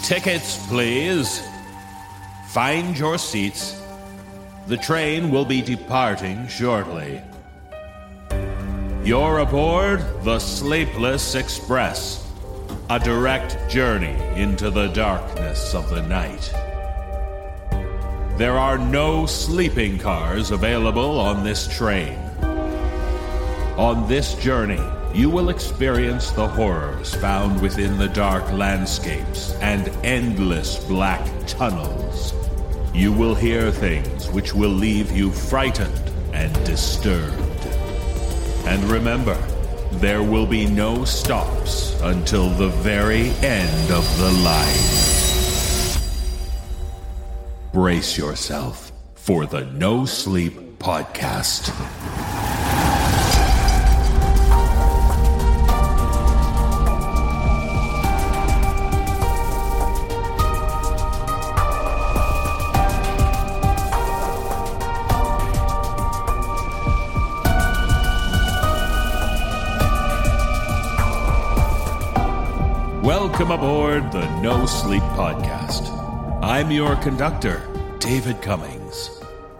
Tickets, please. Find your seats. The train will be departing shortly. You're aboard the Sleepless Express, a direct journey into the darkness of the night. There are no sleeping cars available on this train. On this journey, you will experience the horrors found within the dark landscapes and endless black tunnels. You will hear things which will leave you frightened and disturbed. And remember, there will be no stops until the very end of the line. Brace yourself for the No Sleep Podcast. Welcome aboard the No Sleep Podcast. I'm your conductor, David Cummings.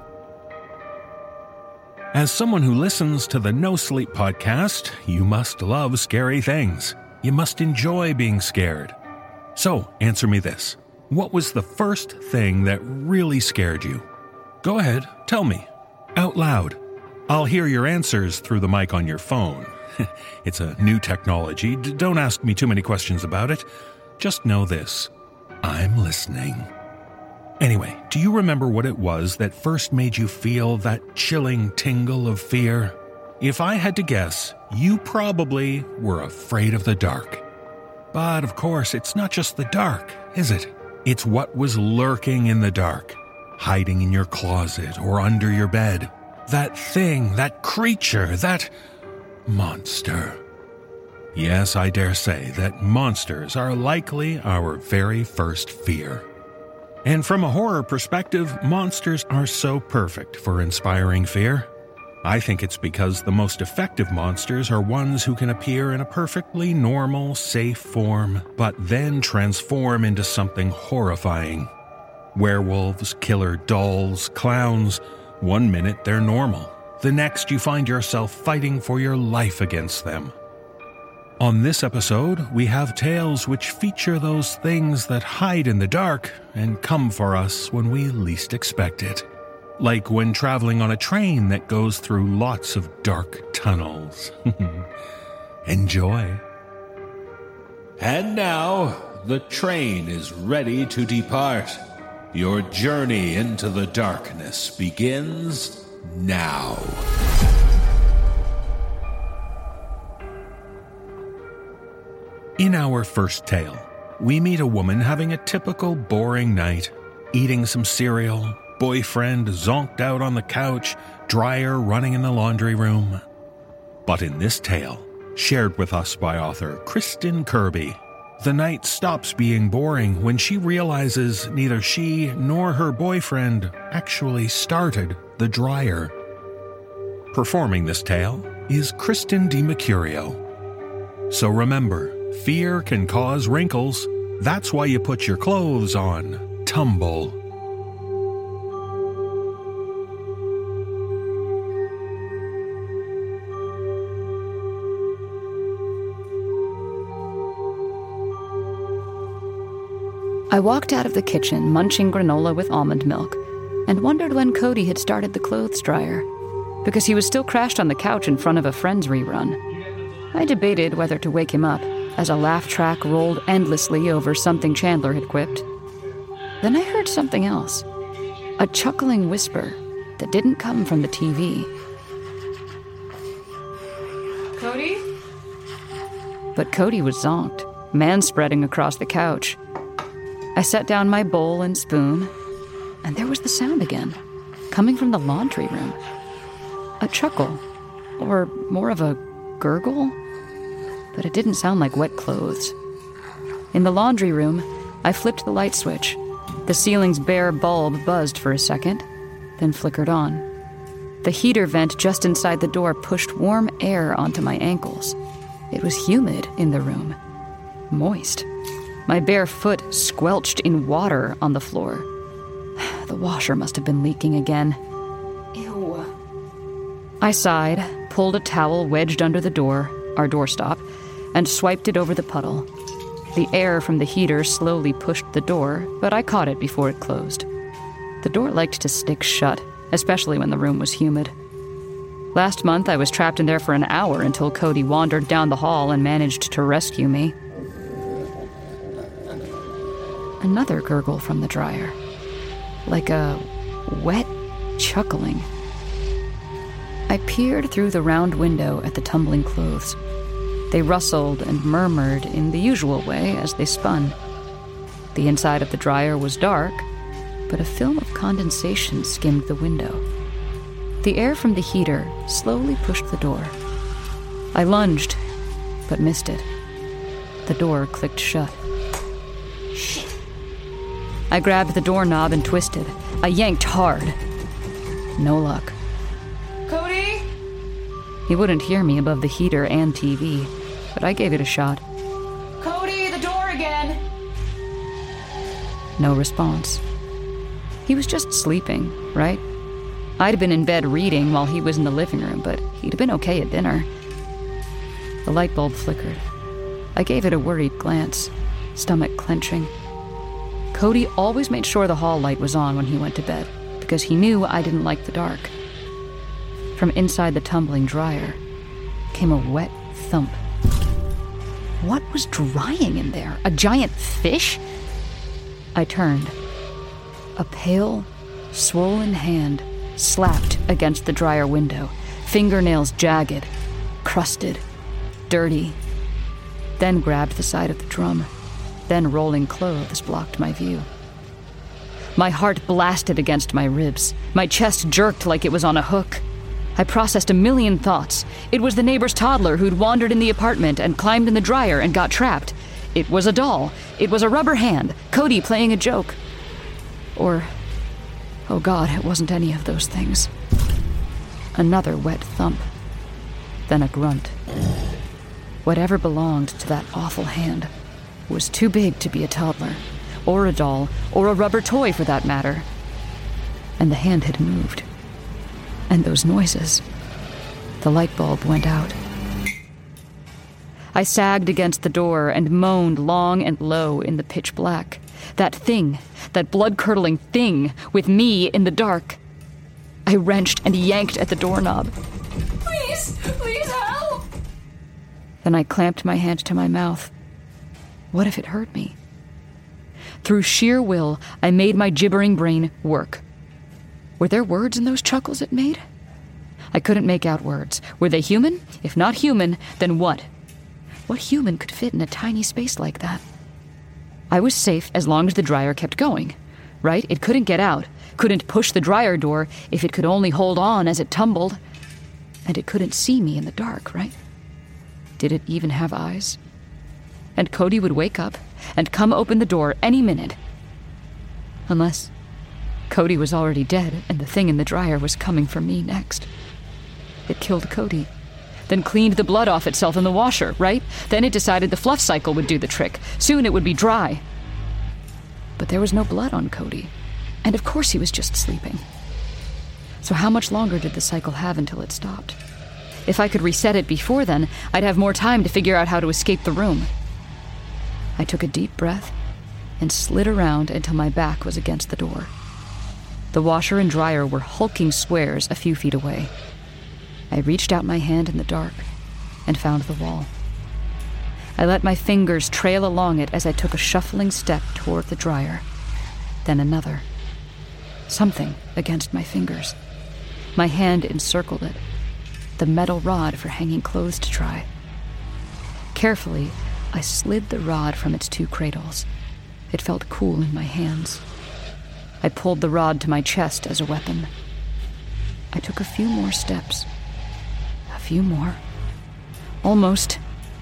As someone who listens to the No Sleep Podcast, you must love scary things. You must enjoy being scared. So, answer me this. What was the first thing that really scared you? Go ahead, tell me. Out loud. I'll hear your answers through the mic on your phone. It's a new technology. Don't ask me too many questions about it. Just know this. I'm listening. Anyway, do you remember what it was that first made you feel that chilling tingle of fear? If I had to guess, you probably were afraid of the dark. But of course, it's not just the dark, is it? It's what was lurking in the dark, hiding in your closet or under your bed. That thing, that creature, that monster. Yes, I dare say that monsters are likely our very first fear. And from a horror perspective, monsters are so perfect for inspiring fear. I think it's because the most effective monsters are ones who can appear in a perfectly normal, safe form, but then transform into something horrifying. Werewolves, killer dolls, clowns. One minute they're normal. The next, you find yourself fighting for your life against them. On this episode, we have tales which feature those things that hide in the dark and come for us when we least expect it. Like when traveling on a train that goes through lots of dark tunnels. Enjoy. And now, the train is ready to depart. Your journey into the darkness begins now. In our first tale, we meet a woman having a typical boring night, eating some cereal, boyfriend zonked out on the couch, dryer running in the laundry room. But in this tale, shared with us by author Kristen Kirby, the night stops being boring when she realizes neither she nor her boyfriend actually started the dryer. Performing this tale is Kristen DiMercurio. So remember, fear can cause wrinkles. That's why you put your clothes on. Tumble. I walked out of the kitchen munching granola with almond milk and wondered when Cody had started the clothes dryer, because he was still crashed on the couch in front of a Friends rerun. I debated whether to wake him up as a laugh track rolled endlessly over something Chandler had quipped. Then I heard something else, a chuckling whisper that didn't come from the TV. Cody? But Cody was zonked, manspreading across the couch. I set down my bowl and spoon, and there was the sound again, coming from the laundry room. A chuckle, or more of a gurgle, but it didn't sound like wet clothes. In the laundry room, I flipped the light switch. The ceiling's bare bulb buzzed for a second, then flickered on. The heater vent just inside the door pushed warm air onto my ankles. It was humid in the room, moist. My bare foot squelched in water on the floor. The washer must have been leaking again. Ew. I sighed, pulled a towel wedged under the door, our doorstop, and swiped it over the puddle. The air from the heater slowly pushed the door, but I caught it before it closed. The door liked to stick shut, especially when the room was humid. Last month, I was trapped in there for an hour until Cody wandered down the hall and managed to rescue me. Another gurgle from the dryer, like a wet chuckling. I peered through the round window at the tumbling clothes. They rustled and murmured in the usual way as they spun. The inside of the dryer was dark, but a film of condensation skimmed the window. The air from the heater slowly pushed the door. I lunged, but missed it. The door clicked shut. Shit. I grabbed the doorknob and twisted. I yanked hard. No luck. Cody? He wouldn't hear me above the heater and TV, but I gave it a shot. Cody, the door again! No response. He was just sleeping, right? I'd been in bed reading while he was in the living room, but he'd been okay at dinner. The light bulb flickered. I gave it a worried glance, stomach clenching. Cody always made sure the hall light was on when he went to bed, because he knew I didn't like the dark. From inside the tumbling dryer came a wet thump. What was drying in there? A giant fish? I turned. A pale, swollen hand slapped against the dryer window, fingernails jagged, crusted, dirty. Then grabbed the side of the drum. Then rolling clothes blocked my view. My heart blasted against my ribs. My chest jerked like it was on a hook. I processed a million thoughts. It was the neighbor's toddler who'd wandered in the apartment and climbed in the dryer and got trapped. It was a doll. It was a rubber hand. Cody playing a joke. Or, oh God, it wasn't any of those things. Another wet thump. Then a grunt. Whatever belonged to that awful hand was too big to be a toddler, or a doll, or a rubber toy for that matter. And the hand had moved. And those noises. The light bulb went out. I sagged against the door and moaned long and low in the pitch black. That thing, that blood-curdling thing, with me in the dark. I wrenched and yanked at the doorknob. Please help! Then I clamped my hand to my mouth. What if it hurt me? Through sheer will, I made my gibbering brain work. Were there words in those chuckles it made? I couldn't make out words. Were they human? If not human, then what? What human could fit in a tiny space like that? I was safe as long as the dryer kept going, right? It couldn't get out, couldn't push the dryer door if it could only hold on as it tumbled. And it couldn't see me in the dark, right? Did it even have eyes? And Cody would wake up and come open the door any minute. Unless Cody was already dead and the thing in the dryer was coming for me next. It killed Cody, then cleaned the blood off itself in the washer, right? Then it decided the fluff cycle would do the trick. Soon it would be dry. But there was no blood on Cody, and of course he was just sleeping. So how much longer did the cycle have until it stopped? If I could reset it before then, I'd have more time to figure out how to escape the room. I took a deep breath and slid around until my back was against the door. The washer and dryer were hulking squares a few feet away. I reached out my hand in the dark and found the wall. I let my fingers trail along it as I took a shuffling step toward the dryer, then another. Something against my fingers. My hand encircled it, the metal rod for hanging clothes to dry. Carefully, I slid the rod from its two cradles. It felt cool in my hands. I pulled the rod to my chest as a weapon. I took a few more steps. A few more. Almost.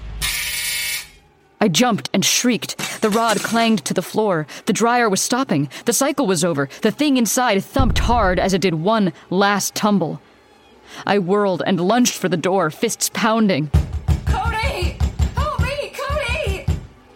I jumped and shrieked. The rod clanged to the floor. The dryer was stopping. The cycle was over. The thing inside thumped hard as it did one last tumble. I whirled and lunged for the door, fists pounding. Cody! Help me, Cody!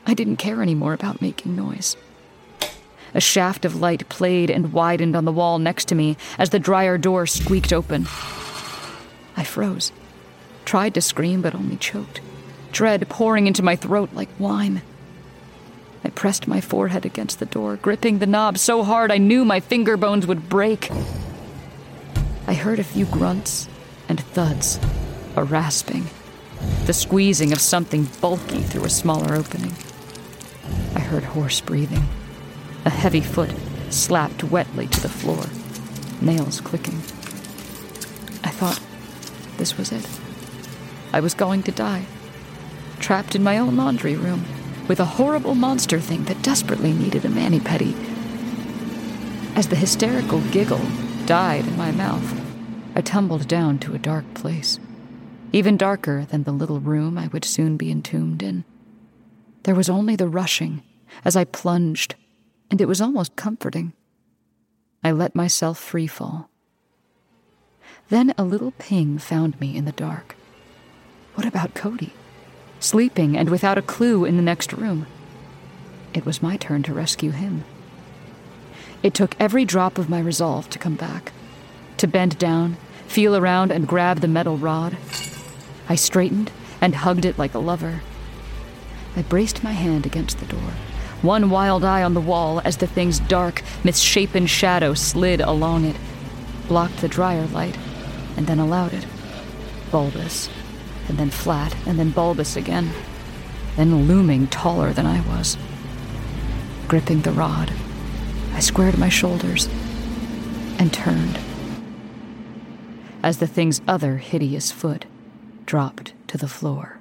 I didn't care anymore about making noise. A shaft of light played and widened on the wall next to me as the dryer door squeaked open. I froze, tried to scream but only choked, dread pouring into my throat like wine. I pressed my forehead against the door, gripping the knob so hard I knew my finger bones would break. I heard a few grunts and thuds, a rasping, the squeezing of something bulky through a smaller opening. I heard hoarse breathing. A heavy foot slapped wetly to the floor, nails clicking. I thought this was it. I was going to die, trapped in my own laundry room, with a horrible monster thing that desperately needed a mani-pedi. As the hysterical giggle died in my mouth, I tumbled down to a dark place, even darker than the little room I would soon be entombed in. There was only the rushing as I plunged, and it was almost comforting. I let myself free fall. Then a little ping found me in the dark. What about Cody? Sleeping and without a clue in the next room. It was my turn to rescue him. It took every drop of my resolve to come back, to bend down, feel around, and grab the metal rod. I straightened and hugged it like a lover. I braced my hand against the door, one wild eye on the wall as the thing's dark, misshapen shadow slid along it, blocked the dryer light, and then allowed it. Bulbous, and then flat, and then bulbous again, then looming taller than I was. Gripping the rod, I squared my shoulders and turned as the thing's other hideous foot dropped to the floor.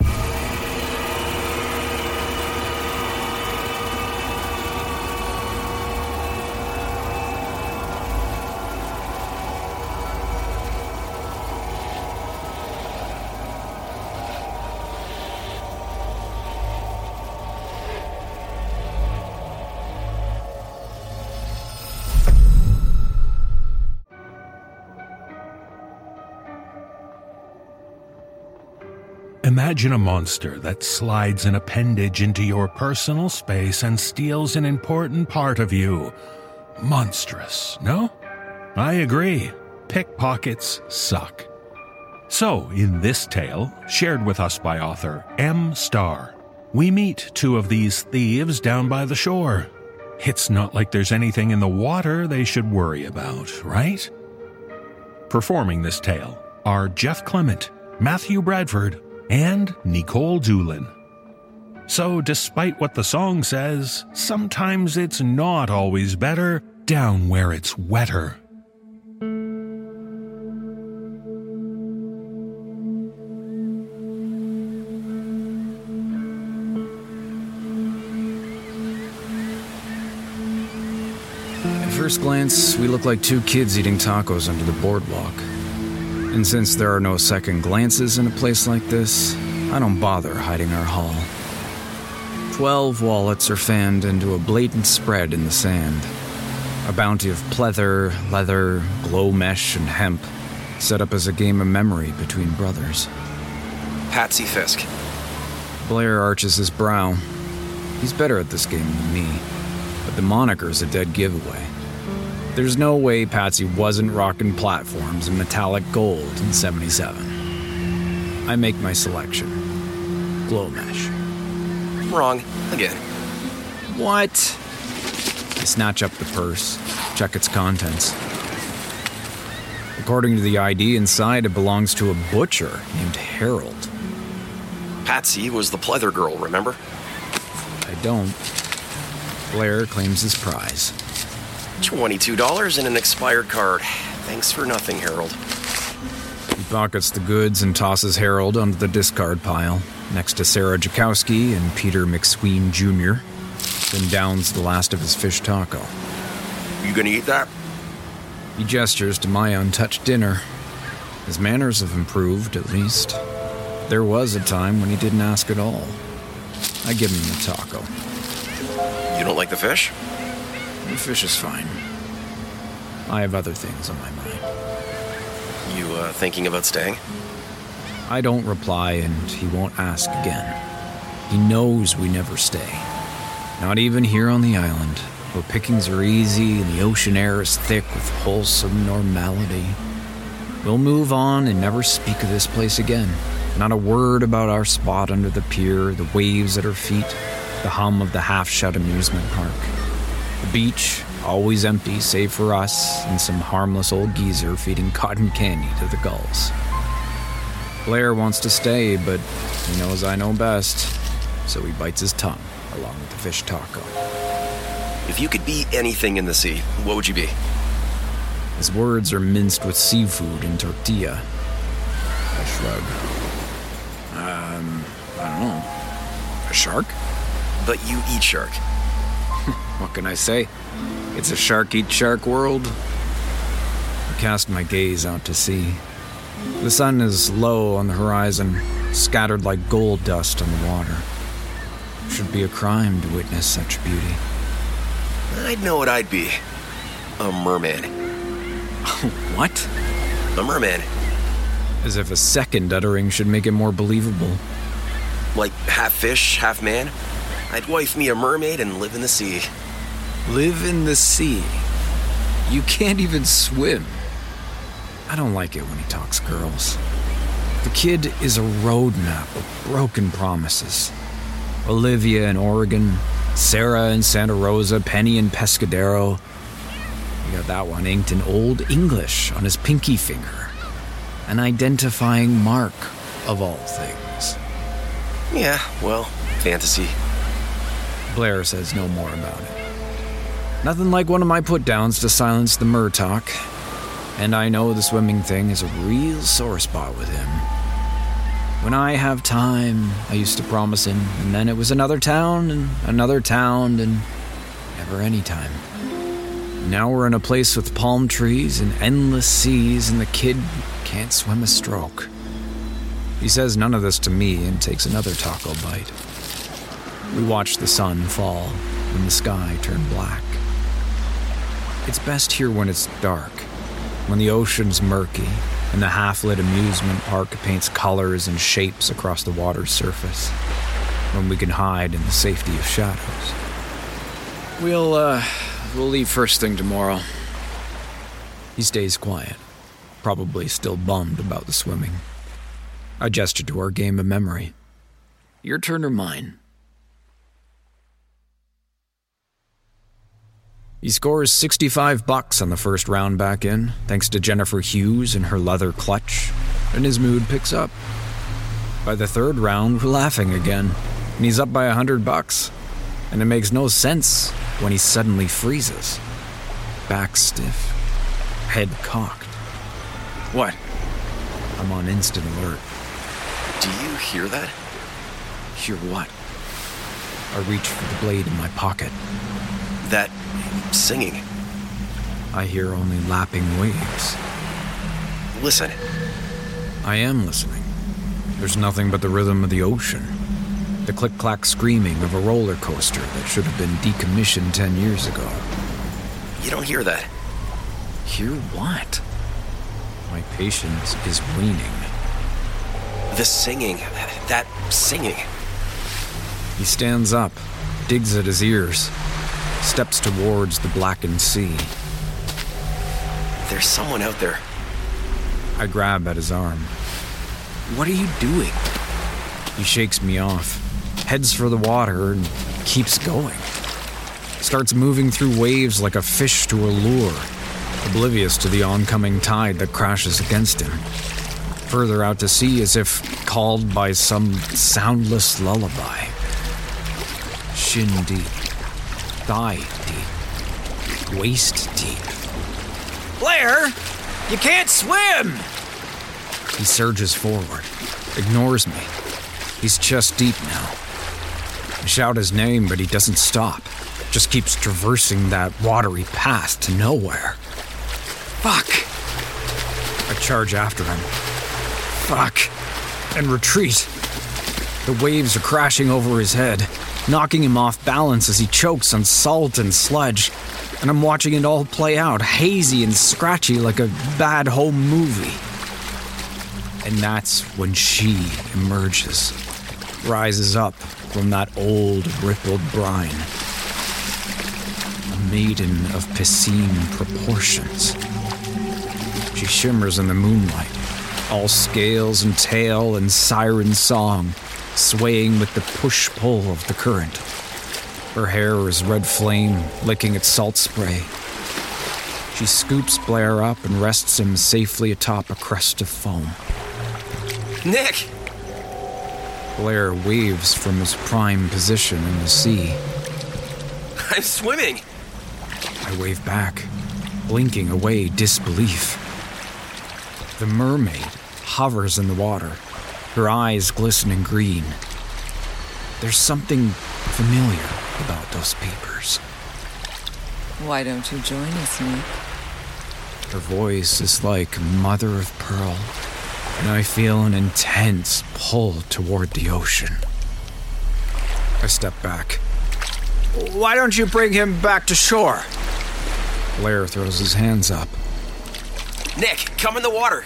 Imagine a monster that slides an appendage into your personal space and steals an important part of you. Monstrous, no? I agree. Pickpockets suck. So, in this tale, shared with us by author M. Starr, we meet two of these thieves down by the shore. It's not like there's anything in the water they should worry about, right? Performing this tale are Jeff Clement, Matthew Bradford, and Nicole Doolin. So despite what the song says, sometimes it's not always better down where it's wetter. At first glance, we look like two kids eating tacos under the boardwalk. And since there are no second glances in a place like this, I don't bother hiding our haul. 12 wallets are fanned into a blatant spread in the sand. A bounty of pleather, leather, glow mesh, and hemp, set up as a game of memory between brothers. Patsy Fisk. Blair arches his brow. He's better at this game than me, but the moniker's a dead giveaway. There's no way Patsy wasn't rocking platforms in metallic gold in '77. I make my selection. Glow mesh. Wrong. Again. What? I snatch up the purse, check its contents. According to the ID inside, it belongs to a butcher named Harold. Patsy was the pleather girl, remember? I don't. Blair claims his prize. $22 and an expired card. Thanks for nothing, Harold. He pockets the goods and tosses Harold onto the discard pile, next to Sarah Jakowski and Peter McSween Jr., then downs the last of his fish taco. You gonna eat that? He gestures to my untouched dinner. His manners have improved, at least. There was a time when he didn't ask at all. I give him the taco. You don't like the fish? The fish is fine. I have other things on my mind. You, thinking about staying? I don't reply, and he won't ask again. He knows we never stay. Not even here on the island, where pickings are easy and the ocean air is thick with wholesome normality. We'll move on and never speak of this place again. Not a word about our spot under the pier, the waves at our feet, the hum of the half-shut amusement park. The beach, always empty save for us and some harmless old geezer feeding cotton candy to the gulls. Blair wants to stay, but he knows I know best, so he bites his tongue along with the fish taco. If you could be anything in the sea, what would you be? His words are minced with seafood and tortilla. I shrug. I don't know. A shark? But you eat shark. What can I say? It's a shark-eat-shark world. I cast my gaze out to sea. The sun is low on the horizon, scattered like gold dust on the water. It should be a crime to witness such beauty. I'd know what I'd be. A merman. What? A merman. As if a second uttering should make it more believable. Like half fish, half man. I'd wife me a mermaid and live in the sea. Live in the sea? You can't even swim. I don't like it when he talks girls. The kid is a roadmap of broken promises. Olivia in Oregon, Sarah in Santa Rosa, Penny in Pescadero. We got that one inked in Old English on his pinky finger. An identifying mark of all things. Yeah, well, fantasy. Blair says no more about it. Nothing like one of my put-downs to silence the mer talk. And I know the swimming thing is a real sore spot with him. When I have time, I used to promise him, and then it was another town, and never any time. Now we're in a place with palm trees and endless seas, and the kid can't swim a stroke. He says none of this to me and takes another taco bite. We watch the sun fall and the sky turn black. It's best here when it's dark, when the ocean's murky and the half-lit amusement park paints colors and shapes across the water's surface, when we can hide in the safety of shadows. We'll leave first thing tomorrow. He stays quiet, probably still bummed about the swimming. I gesture to our game of memory. Your turn or mine? He scores $65 on the first round back in, thanks to Jennifer Hughes and her leather clutch, and his mood picks up. By the third round, we're laughing again, and he's up by $100, and it makes no sense when he suddenly freezes. Back stiff, head cocked. What? I'm on instant alert. Do you hear that? Hear what? I reach for the blade in my pocket. That singing. I hear only lapping waves. Listen. I am listening. There's nothing but the rhythm of the ocean. The click-clack screaming of a roller coaster that should have been decommissioned 10 years ago. You don't hear that. Hear what? My patience is waning. The singing. That singing. He stands up, digs at his ears, steps towards the blackened sea. There's someone out there. I grab at his arm. What are you doing? He shakes me off, heads for the water, and keeps going. Starts moving through waves like a fish to a lure, oblivious to the oncoming tide that crashes against him. Further out to sea as if called by some soundless lullaby. Shin deep, thigh deep, waist deep. Blair, you can't swim! He surges forward, ignores me. He's chest deep now. I shout his name, but he doesn't stop. Just keeps traversing that watery path to nowhere. Fuck! I charge after him. Fuck! And retreat. The waves are crashing over his head, knocking him off balance as he chokes on salt and sludge, and I'm watching it all play out, hazy and scratchy like a bad home movie. And that's when she emerges, rises up from that old rippled brine. A maiden of piscine proportions. She shimmers in the moonlight, all scales and tail and siren song, swaying with the push-pull of the current. Her hair is red flame, licking its salt spray. She scoops Blair up and rests him safely atop a crest of foam. Nick! Blair waves from his prime position in the sea. I'm swimming! I wave back, blinking away disbelief. The mermaid hovers in the water, her eyes glistening green. There's something familiar about those papers. Why don't you join us, Nick? Her voice is like mother of pearl, and I feel an intense pull toward the ocean. I step back. Why don't you bring him back to shore? Blair throws his hands up. Nick, come in the water!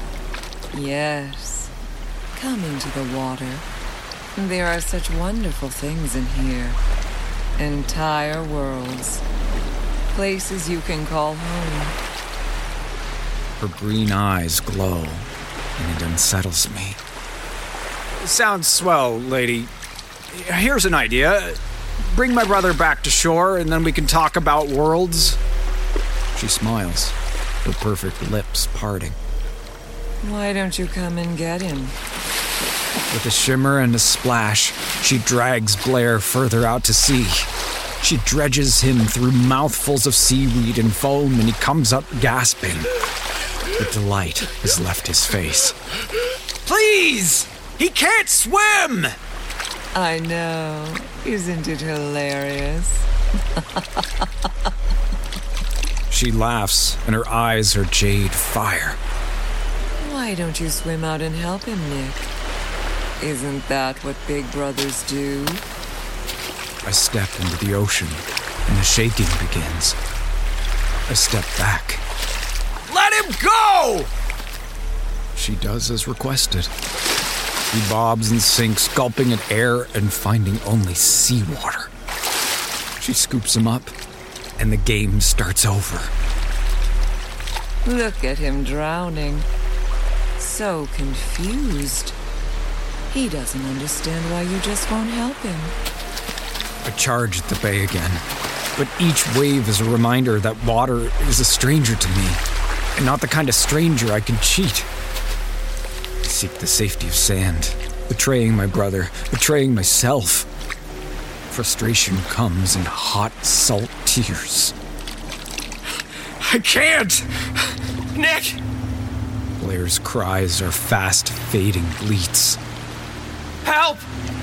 Yes. Come into the water. There are such wonderful things in here. Entire worlds. Places you can call home. Her green eyes glow, and it unsettles me. Sounds swell, lady. Here's an idea. Bring my brother back to shore, and then we can talk about worlds. She smiles, her perfect lips parting. Why don't you come and get him? With a shimmer and a splash, she drags Blair further out to sea. She dredges him through mouthfuls of seaweed and foam, and he comes up gasping. The delight has left his face. Please! He can't swim! I know. Isn't it hilarious? She laughs, and her eyes are jade fire. Why don't you swim out and help him, Nick? Isn't that what big brothers do? I step into the ocean, and the shaking begins. I step back. Let him go! She does as requested. He bobs and sinks, gulping at air and finding only seawater. She scoops him up, and the game starts over. Look at him drowning. So confused. He doesn't understand why you just won't help him. I charge at the bay again, but each wave is a reminder that water is a stranger to me, and not the kind of stranger I can cheat. I seek the safety of sand, betraying my brother, betraying myself. Frustration comes in hot, salt tears. I can't! Nick! Blair's cries are fast, fading bleats. Help!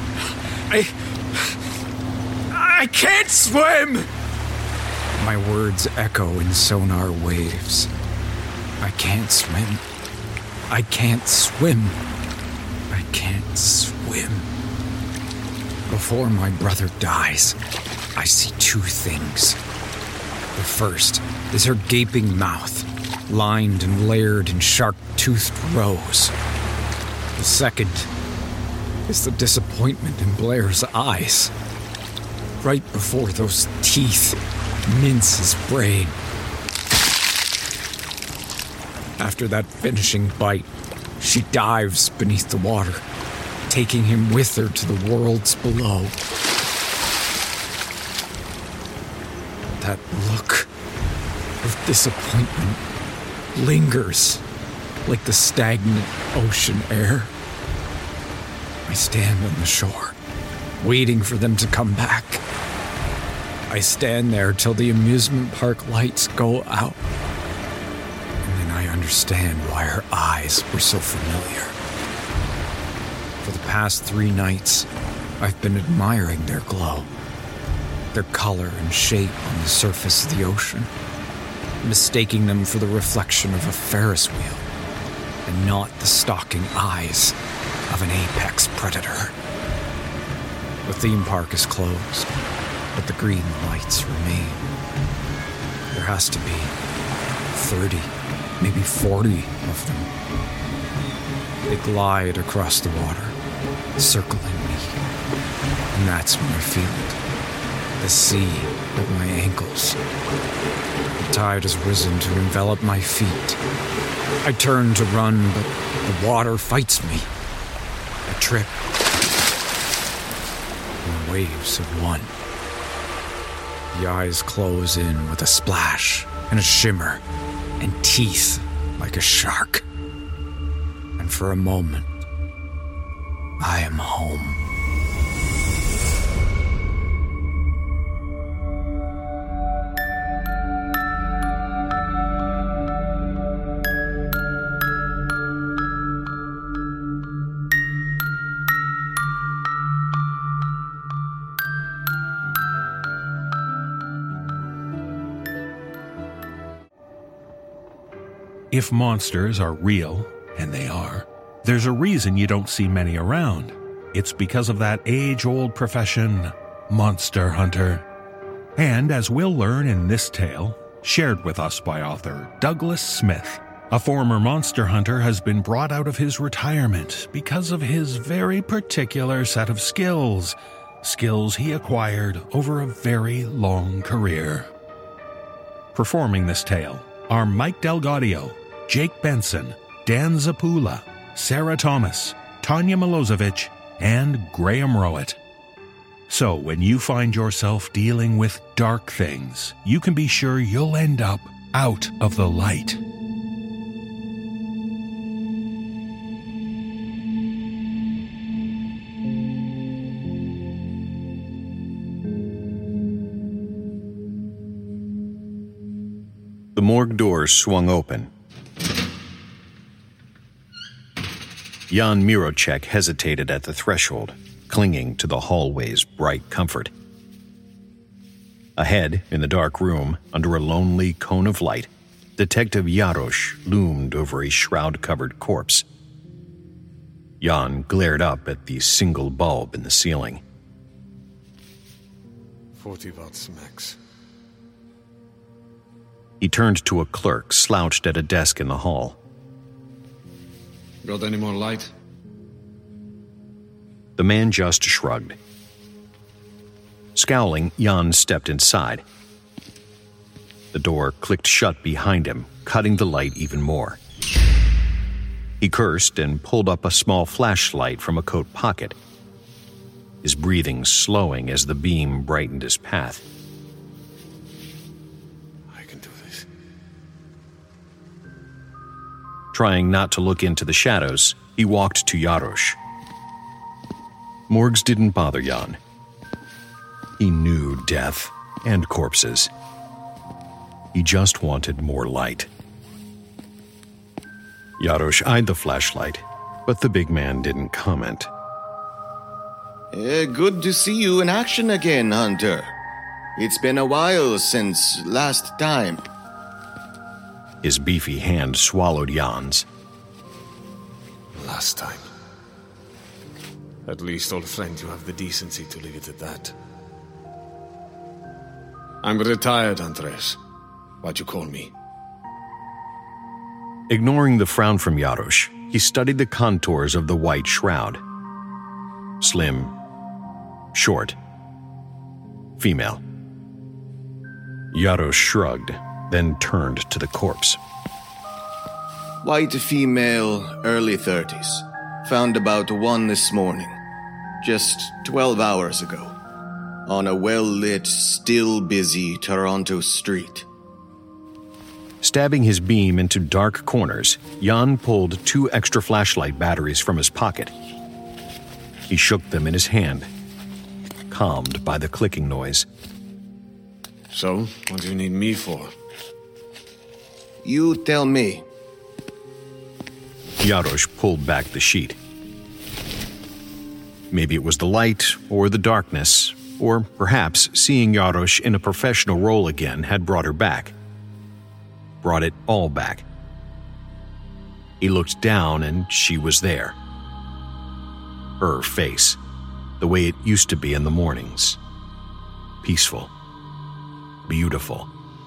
I can't swim! My words echo in sonar waves. I can't swim. I can't swim. I can't swim. Before my brother dies, I see two things. The first is her gaping mouth, lined and layered in shark-toothed rows. The second is the disappointment in Blair's eyes. Right before those teeth mince his brain. After that finishing bite, she dives beneath the water, taking him with her to the worlds below. That look of disappointment lingers like the stagnant ocean air. I stand on the shore, waiting for them to come back. I stand there till the amusement park lights go out. And then I understand why her eyes were so familiar. For the past 3 nights, I've been admiring their glow, their color and shape on the surface of the ocean, mistaking them for the reflection of a Ferris wheel, and not the stalking eyes of an apex predator. The theme park is closed, but the green lights remain. There has to be 30, maybe 40 of them. They glide across the water, circling me. And that's when I feel it. The sea at my ankles. The tide has risen to envelop my feet. I turn to run, but the water fights me. I trip. And the waves have won. The eyes close in with a splash and a shimmer and teeth like a shark. And for a moment, I am home. If monsters are real, and they are, there's a reason you don't see many around. It's because of that age-old profession, monster hunter. And as we'll learn in this tale, shared with us by author Douglas Smith, a former monster hunter has been brought out of his retirement because of his very particular set of skills he acquired over a very long career. Performing this tale are Mike Delgadio, Jake Benson, Dan Zapula, Sarah Thomas, Tanya Milosevic, and Graham Rowett. So when you find yourself dealing with dark things, you can be sure you'll end up out of the light. The morgue doors swung open. Jan Mirocek hesitated at the threshold, clinging to the hallway's bright comfort. Ahead, in the dark room, under a lonely cone of light, Detective Jarosz loomed over a shroud-covered corpse. Jan glared up at the single bulb in the ceiling. 40 watts max. He turned to a clerk slouched at a desk in the hall. Got any more light? The man just shrugged. Scowling, Jan stepped inside. The door clicked shut behind him, cutting the light even more. He cursed and pulled up a small flashlight from a coat pocket, his breathing slowing as the beam brightened his path. Trying not to look into the shadows, he walked to Jarosz. Morgues didn't bother Jan. He knew death and corpses. He just wanted more light. Jarosz eyed the flashlight, but the big man didn't comment. Good to see you in action again, Hunter. It's been a while since last time. His beefy hand swallowed Jan's. Last time. At least, old friend, you have the decency to leave it at that. I'm retired, Andres. Why'd you call me? Ignoring the frown from Jarosz, he studied the contours of the white shroud. Slim, short, female. Jarosz shrugged, then turned to the corpse. White female, early 30s. Found about 1 this morning. Just 12 hours ago. On a well-lit, still busy Toronto street. Stabbing his beam into dark corners, Jan pulled 2 extra flashlight batteries from his pocket. He shook them in his hand, calmed by the clicking noise. So, what do you need me for? You tell me. Jarosz pulled back the sheet. Maybe it was the light, or the darkness, or perhaps seeing Jarosz in a professional role again had brought her back. Brought it all back. He looked down and she was there. Her face, the way it used to be in the mornings. Peaceful. Beautiful.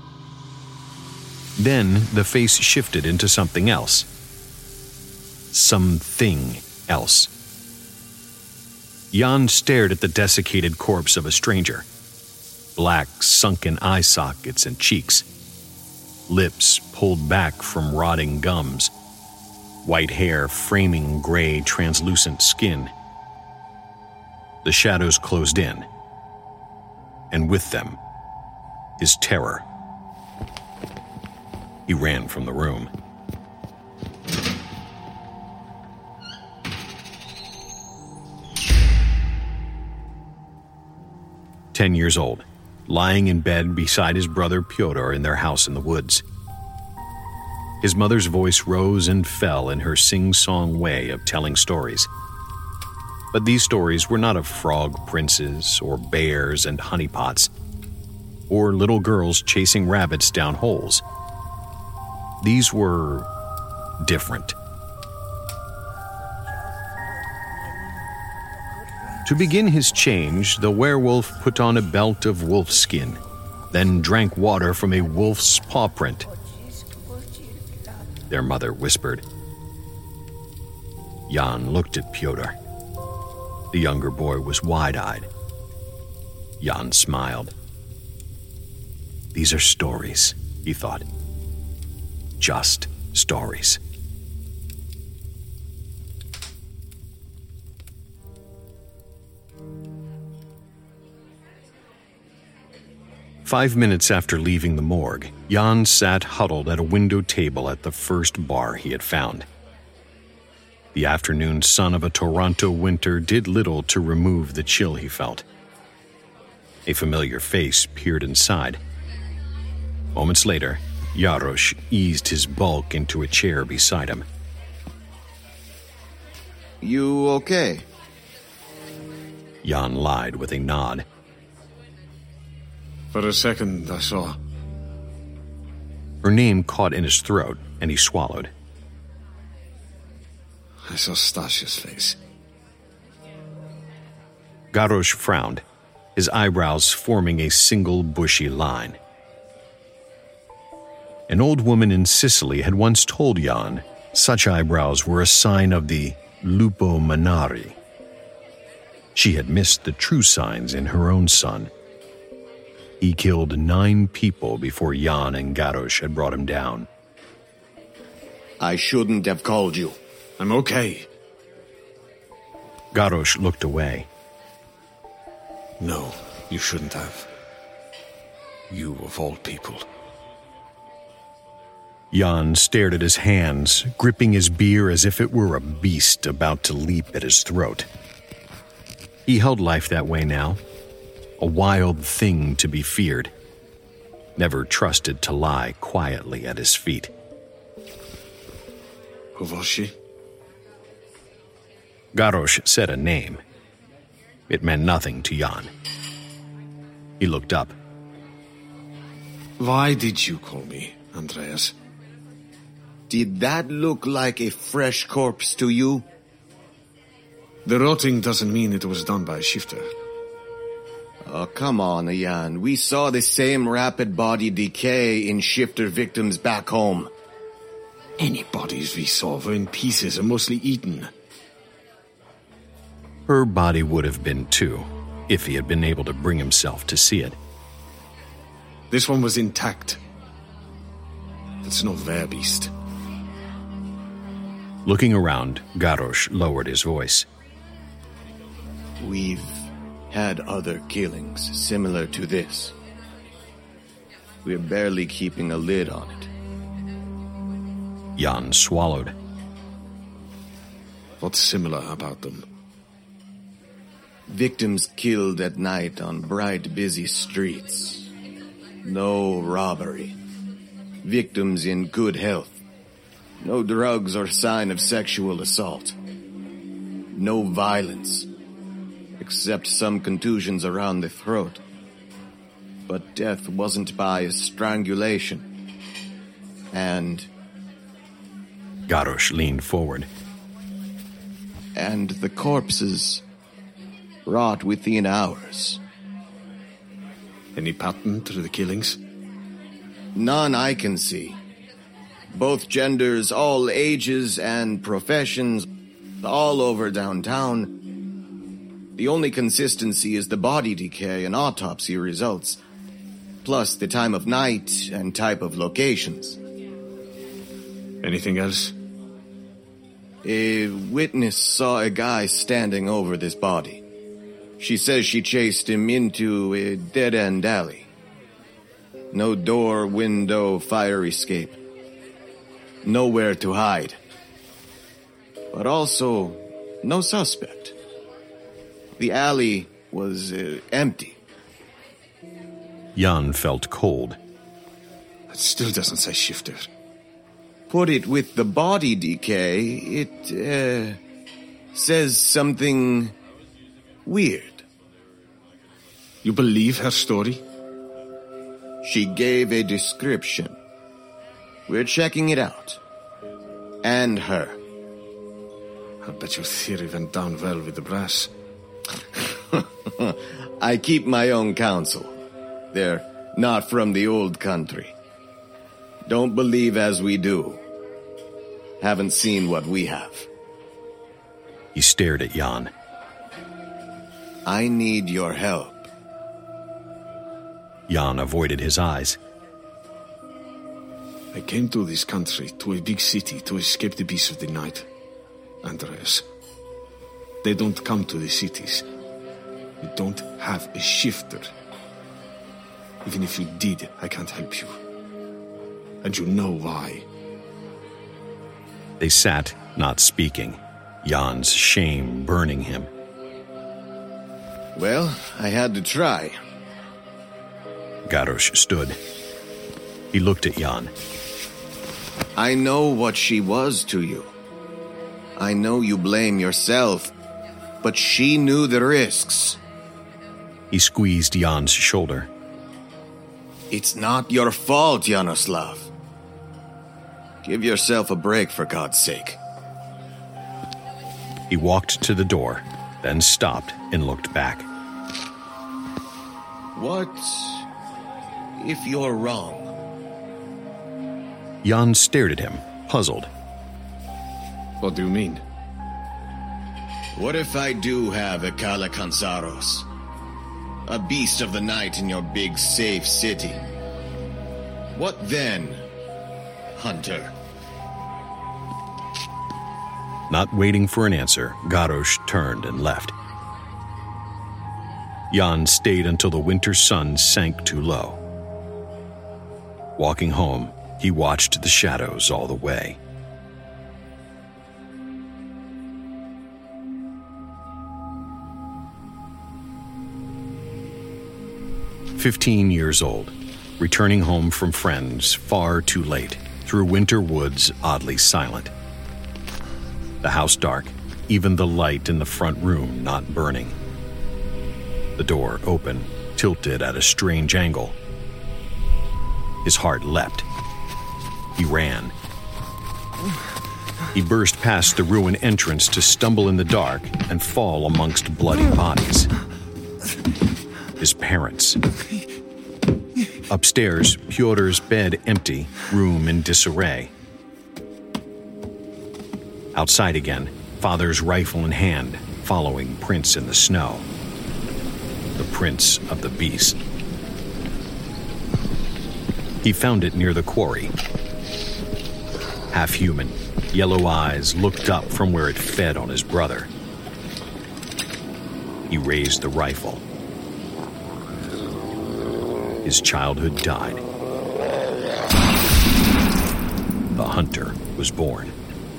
Then the face shifted into something else. Something else. Jan stared at the desiccated corpse of a stranger. Black, sunken eye sockets and cheeks. Lips pulled back from rotting gums. White hair framing gray, translucent skin. The shadows closed in, and with them, his terror. He ran from the room. "10 years old, lying in bed beside his brother Pyotr in their house in the woods. His mother's voice rose and fell in her sing-song way of telling stories. But these stories were not of frog princes or bears and honeypots, or little girls chasing rabbits down holes. These were different. To begin his change, the werewolf put on a belt of wolf skin, then drank water from a wolf's paw print. Their mother whispered. Jan looked at Pyotr. The younger boy was wide-eyed. Jan smiled. These are stories, he thought. Just stories. "5 minutes after leaving the morgue, Jan sat huddled at a window table at the first bar he had found. The afternoon sun of a Toronto winter did little to remove the chill he felt. A familiar face peered inside. Moments later, Jarosz eased his bulk into a chair beside him. You okay? Jan lied with a nod. For a second, I saw. Her name caught in his throat, and he swallowed. I saw Stasia's face. Jarosz frowned, his eyebrows forming a single bushy line. An old woman in Sicily had once told Jan such eyebrows were a sign of the lupo manari. She had missed the true signs in her own son. He killed 9 people before Jan and Jarosz had brought him down. I shouldn't have called you. I'm okay. Jarosz looked away. No, you shouldn't have. You of all people. Jan stared at his hands, gripping his beer as if it were a beast about to leap at his throat. He held life that way now. A wild thing to be feared, never trusted to lie quietly at his feet. Who was she? Jarosz said a name. It meant nothing to Jan. He looked up. Why did you call me, Andreas? Did that look like a fresh corpse to you? The rotting doesn't mean it was done by a shifter. Oh, come on, Jan. We saw the same rapid body decay in shifter victims back home. Any bodies we saw were in pieces and mostly eaten. Her body would have been too, if he had been able to bring himself to see it. This one was intact. It's no werbeast. Looking around, Jarosz lowered his voice. We've had other killings similar to this. We're barely keeping a lid on it. Jan swallowed. What's similar about them? Victims killed at night on bright, busy streets. No robbery. Victims in good health. No drugs or sign of sexual assault. No violence. Except some contusions around the throat. But death wasn't by strangulation. And... Jarosz leaned forward. And the corpses rot within hours. Any pattern to the killings? None I can see. Both genders, all ages and professions, all over downtown. The only consistency is the body decay and autopsy results, plus the time of night and type of locations. Anything else? A witness saw a guy standing over this body. She says she chased him into a dead-end alley. No door, window, fire escape. Nowhere to hide. But also, no suspect. The alley was empty. Jan felt cold. That still doesn't say shifter. Put it with the body decay, it says something weird. You believe her story? She gave a description. We're checking it out. And her. I bet your theory went down well with the brass. I keep my own counsel. They're not from the old country. Don't believe as we do. Haven't seen what we have. He stared at Jan. I need your help. Jan avoided his eyes. I came to this country, to a big city, to escape the beasts of the night. Andreas. They don't come to the cities. You don't have a shifter. Even if you did, I can't help you. And you know why. They sat, not speaking, Jan's shame burning him. Well, I had to try. Garrosh stood. He looked at Jan. I know what she was to you. I know you blame yourself, but she knew the risks. He squeezed Jan's shoulder. It's not your fault, Yanoslav. Give yourself a break, for God's sake. He walked to the door, then stopped and looked back. What if you're wrong? Jan stared at him, puzzled. What do you mean? What if I do have a Kalakansaros? A beast of the night in your big, safe city? What then, Hunter? Not waiting for an answer, Garrosh turned and left. Jan stayed until the winter sun sank too low. Walking home, he watched the shadows all the way. "15 years old, returning home from friends far too late, through winter woods oddly silent. The house dark, even the light in the front room not burning. The door open, tilted at a strange angle. His heart leapt. He ran. He burst past the ruined entrance to stumble in the dark and fall amongst bloody bodies. His parents. Upstairs, Pyotr's bed empty, room in disarray. Outside again, father's rifle in hand, following prints in the snow. The prints of the beast. He found it near the quarry. Half human, yellow eyes looked up from where it fed on his brother. He raised the rifle. His childhood died. The hunter was born.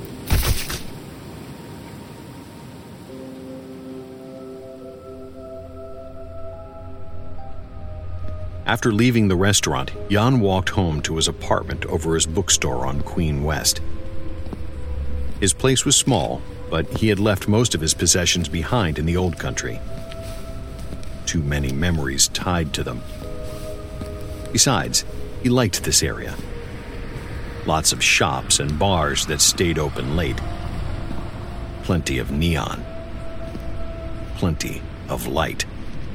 After leaving the restaurant, Jan walked home to his apartment over his bookstore on Queen West. His place was small, but he had left most of his possessions behind in the old country. Too many memories tied to them. Besides, he liked this area. Lots of shops and bars that stayed open late. Plenty of neon. Plenty of light.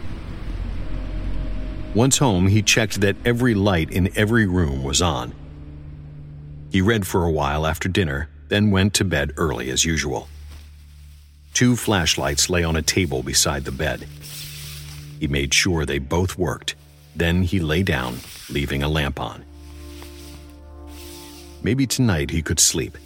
Once home, he checked that every light in every room was on. He read for a while after dinner, then went to bed early as usual. 2 flashlights lay on a table beside the bed. He made sure they both worked. Then he lay down, leaving a lamp on. Maybe tonight he could sleep.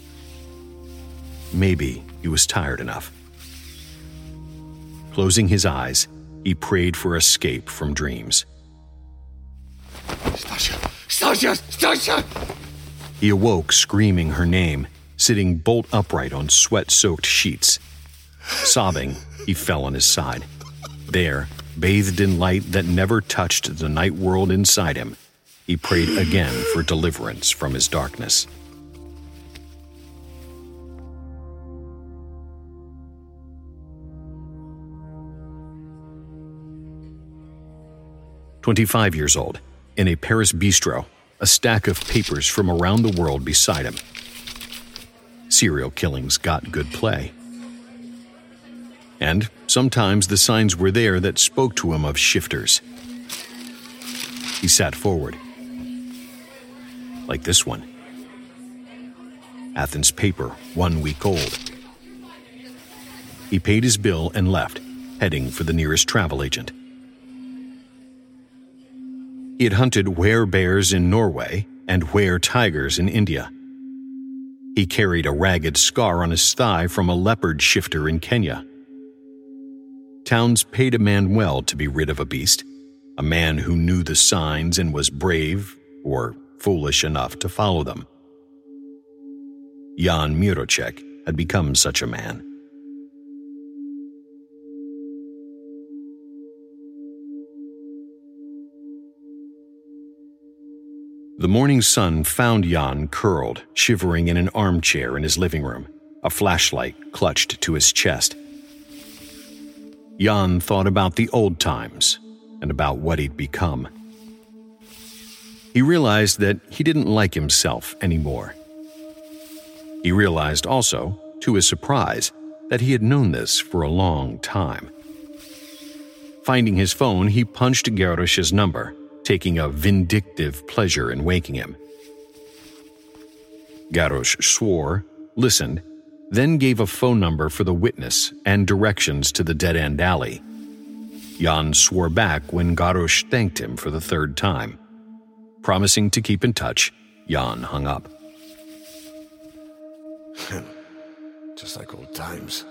Maybe he was tired enough. Closing his eyes, he prayed for escape from dreams. Stasha! Stasha! Stasha! He awoke screaming her name, sitting bolt upright on sweat-soaked sheets. Sobbing, he fell on his side. There, bathed in light that never touched the night world inside him, he prayed again for deliverance from his darkness. "25 years old, in a Paris bistro, a stack of papers from around the world beside him. Serial killings got good play. And sometimes the signs were there that spoke to him of shifters. He sat forward. Like this one. Athens paper, 1 week old. He paid his bill and left, heading for the nearest travel agent. He had hunted were-bears in Norway and were-tigers in India. He carried a ragged scar on his thigh from a leopard shifter in Kenya. Towns paid a man well to be rid of a beast, a man who knew the signs and was brave or foolish enough to follow them. Jan Mirocek had become such a man. The morning sun found Jan curled, shivering in an armchair in his living room, a flashlight clutched to his chest. Jan thought about the old times and about what he'd become. He realized that he didn't like himself anymore. He realized also, to his surprise, that he had known this for a long time. Finding his phone, he punched Garosh's number, taking a vindictive pleasure in waking him. Garosh swore, listened, then gave a phone number for the witness and directions to the dead-end alley. Jan swore back when Garosh thanked him for the 3rd time. Promising to keep in touch, Jan hung up. Just like old times.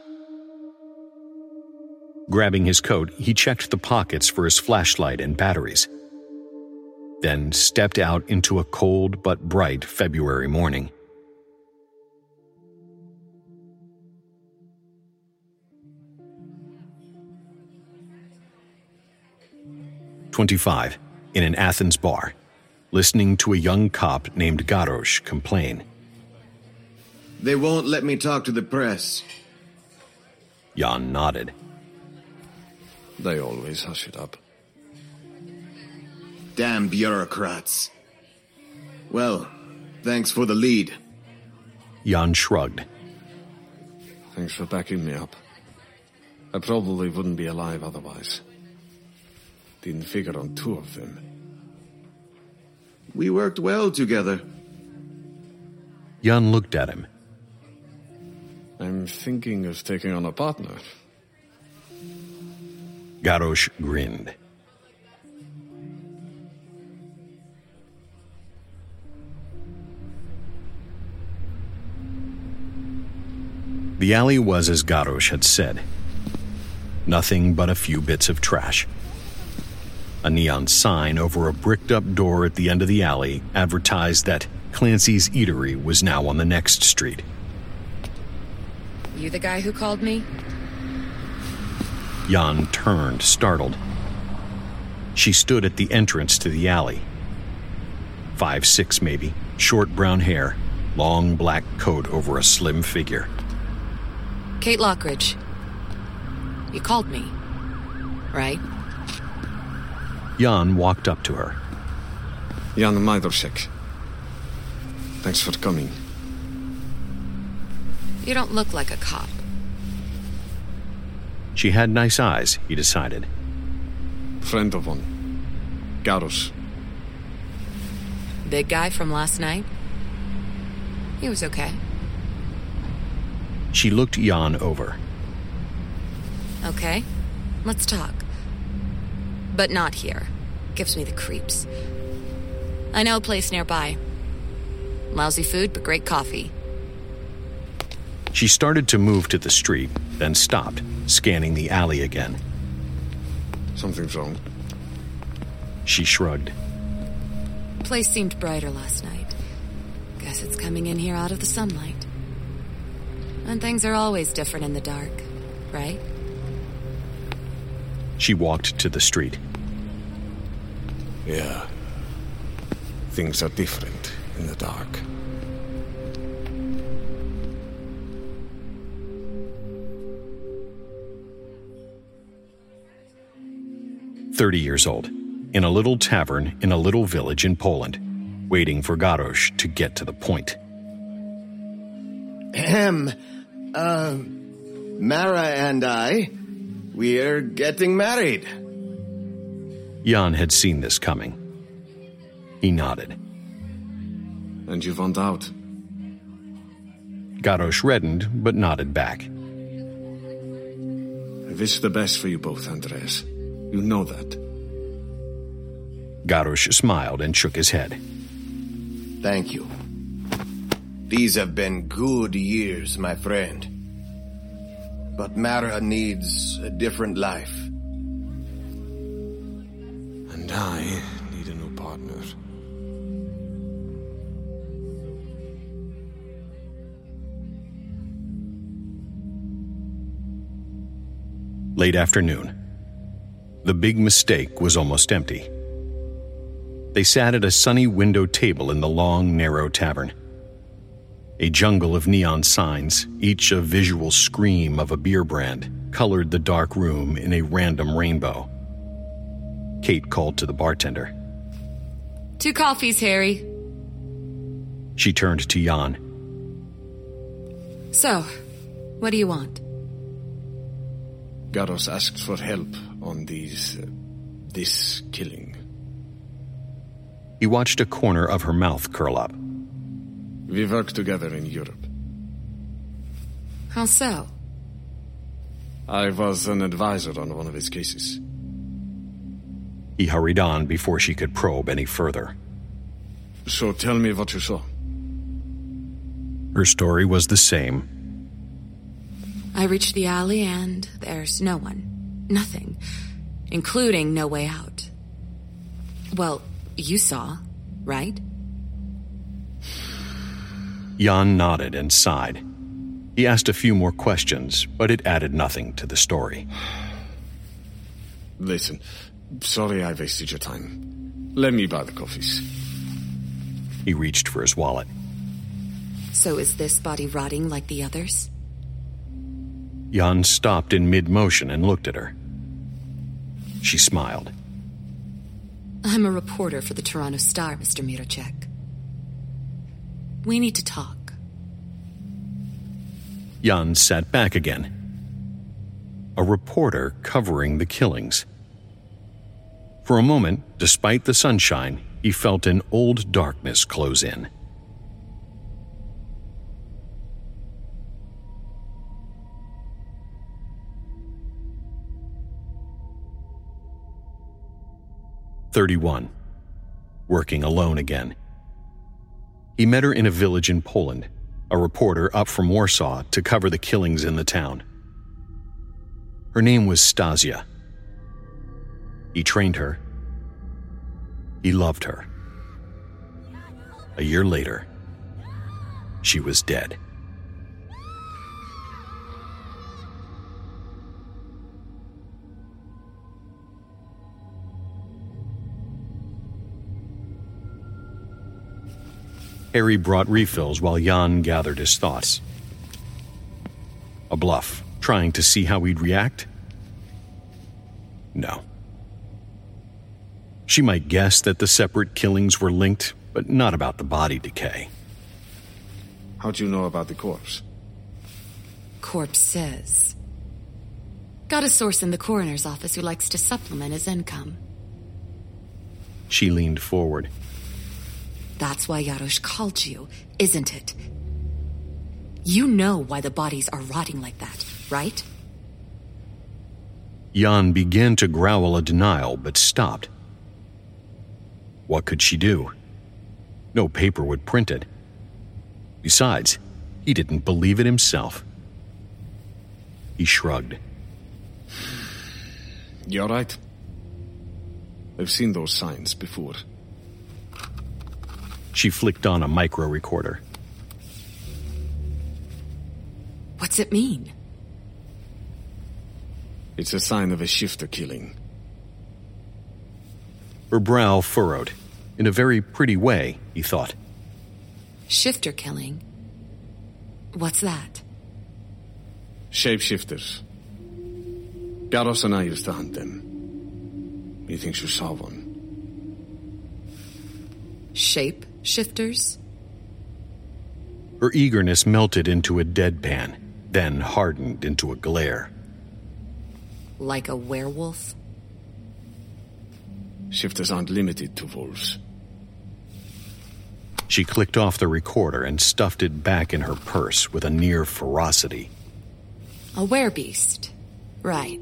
Grabbing his coat, he checked the pockets for his flashlight and batteries. Then stepped out into a cold but bright February morning. "25, in an Athens bar, listening to a young cop named Garosh complain. They won't let me talk to the press. Jan nodded. They always hush it up. Damn bureaucrats. Well, thanks for the lead. Jan shrugged. Thanks for backing me up. I probably wouldn't be alive otherwise. Didn't figure on 2 of them. We worked well together. Jan looked at him. I'm thinking of taking on a partner. Garosh grinned. The alley was as Garosh had said. Nothing but a few bits of trash. A neon sign over a bricked-up door at the end of the alley advertised that Clancy's Eatery was now on the next street. You the guy who called me? Jan turned, startled. She stood at the entrance to the alley. 5'6" maybe, short brown hair, long black coat over a slim figure. Kate Lockridge. You called me, right? Jan walked up to her. Jan Mirocek. Thanks for coming. You don't look like a cop. She had nice eyes, he decided. Friend of one. Garosh. Big guy from last night? He was okay. She looked Jan over. Okay, let's talk. But not here. Gives me the creeps. I know a place nearby. Lousy food, but great coffee. She started to move to the street, then stopped, scanning the alley again. Something's wrong. She shrugged. Place seemed brighter last night. Guess it's coming in here out of the sunlight. And things are always different in the dark, right? She walked to the street. Yeah. Things are different in the dark. "30 years old, in a little tavern in a little village in Poland, waiting for Garrosh to get to the point. Mara and I, we're getting married." Jan had seen this coming. He nodded. And you want out? Garrosh reddened, but nodded back. I wish the best for you both, Andreas. You know that. Garrosh smiled and shook his head. Thank you. These have been good years, my friend. But Mara needs a different life. And I need a new partner. Late afternoon. The big mistake was almost empty. They sat at a sunny window table in the long, narrow tavern. A jungle of neon signs, each a visual scream of a beer brand, colored the dark room in a random rainbow. Kate called to the bartender. 2 coffees, Harry. She turned to Jan. So, what do you want? Garrosh asked for help on this killing. He watched a corner of her mouth curl up. We work together in Europe. How so? I was an advisor on one of his cases. He hurried on before she could probe any further. So tell me what you saw. Her story was the same. I reached the alley and there's no one. Nothing. Including no way out. Well, you saw, right? Jan nodded and sighed. He asked a few more questions, but it added nothing to the story. Listen, sorry I wasted your time. Let me buy the coffees. He reached for his wallet. So is this body rotting like the others? Jan stopped in mid-motion and looked at her. She smiled. I'm a reporter for the Toronto Star, Mr. Mirocek. We need to talk. Jan sat back again. A reporter covering the killings. For a moment, despite the sunshine, he felt an old darkness close in. "31, working alone again. He met her in a village in Poland, a reporter up from Warsaw to cover the killings in the town. Her name was Stasia. He trained her. He loved her. A year later, she was dead. Harry brought refills while Jan gathered his thoughts. A bluff, trying to see how he'd react? No. She might guess that the separate killings were linked, but not about the body decay. How'd you know about the corpse? Corpse says. Got a source in the coroner's office who likes to supplement his income. She leaned forward. That's why Garrosh called you, isn't it? You know why the bodies are rotting like that, right? Jan began to growl a denial, but stopped. What could she do? No paper would print it. Besides, he didn't believe it himself. He shrugged. You're right. I've seen those signs before. She flicked on a micro recorder. What's it mean? It's a sign of a shifter killing. Her brow furrowed. In a very pretty way, he thought. Shifter killing? What's that? Shapeshifters. Garros and I used to hunt them. He thinks you saw one. Shape shifters? Her eagerness melted into a deadpan, then hardened into a glare. Like a werewolf? Shifters aren't limited to wolves. She clicked off the recorder and stuffed it back in her purse with a near ferocity. A werebeast. Right.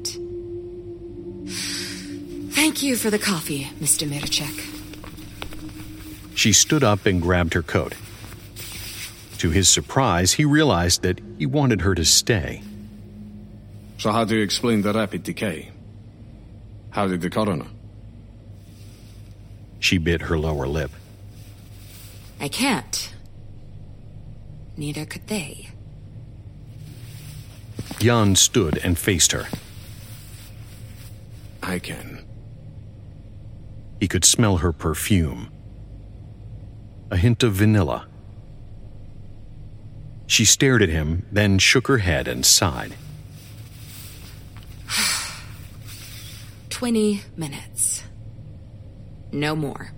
Thank you for the coffee, Mr. Miracek. She stood up and grabbed her coat. To his surprise, he realized that he wanted her to stay. So how do you explain the rapid decay? How did the coroner? She bit her lower lip. I can't. Neither could they. Jan stood and faced her. I can. He could smell her perfume. A hint of vanilla. She stared at him, then shook her head and sighed. 20 minutes. No more.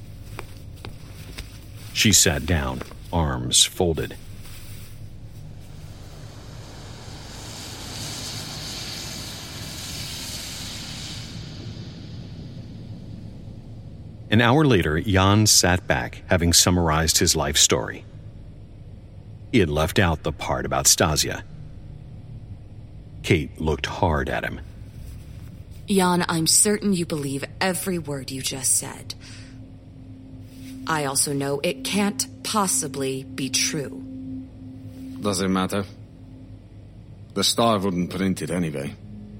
She sat down, arms folded. An hour later, Jan sat back, having summarized his life story. He had left out the part about Stasia. Kate looked hard at him. Jan, I'm certain you believe every word you just said. I also know it can't possibly be true. Does it matter? The Star wouldn't print it anyway.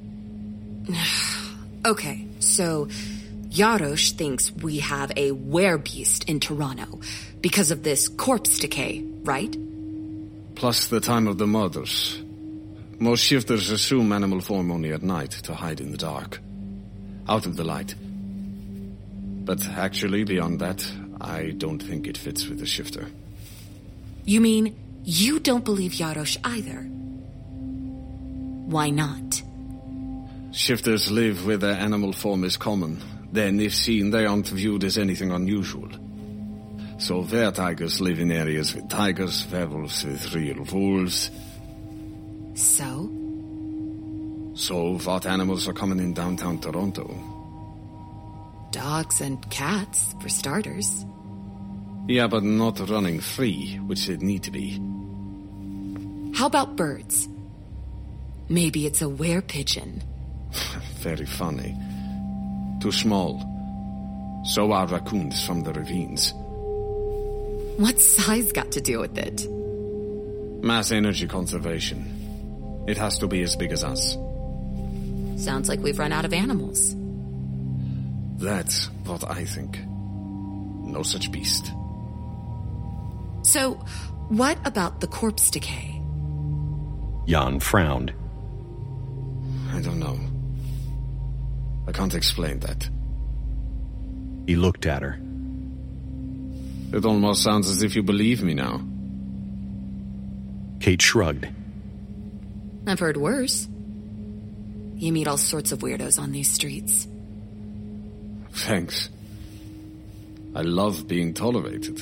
Okay, so Jarosz thinks we have a werebeast in Toronto because of this corpse decay, right? Plus the time of the murders. Most shifters assume animal form only at night to hide in the dark. Out of the light. But actually, beyond that, I don't think it fits with the shifter. You mean you don't believe Jarosz either? Why not? Shifters live where their animal form is common. Then, if seen, they aren't viewed as anything unusual. So were-tigers live in areas with tigers, werewolves with real wolves. So? So, what animals are common in downtown Toronto? Dogs and cats, for starters. Yeah, but not running free, which they'd need to be. How about birds? Maybe it's a were-pigeon. Very funny. Too small. So are raccoons from the ravines. What's size got to do with it? Mass energy conservation. It has to be as big as us. Sounds like we've run out of animals. That's what I think. No such beast. So, what about the corpse decay? Jan frowned. I don't know. I can't explain that. He looked at her. It almost sounds as if you believe me now. Kate shrugged. I've heard worse. You meet all sorts of weirdos on these streets. Thanks. I love being tolerated.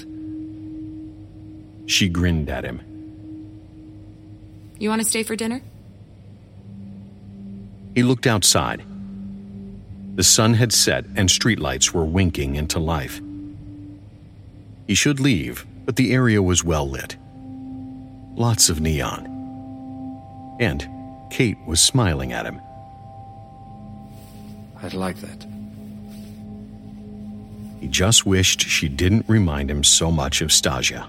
She grinned at him. You want to stay for dinner? He looked outside. The sun had set and streetlights were winking into life. He should leave, but the area was well lit. Lots of neon. And Kate was smiling at him. I'd like that. He just wished she didn't remind him so much of Stasia.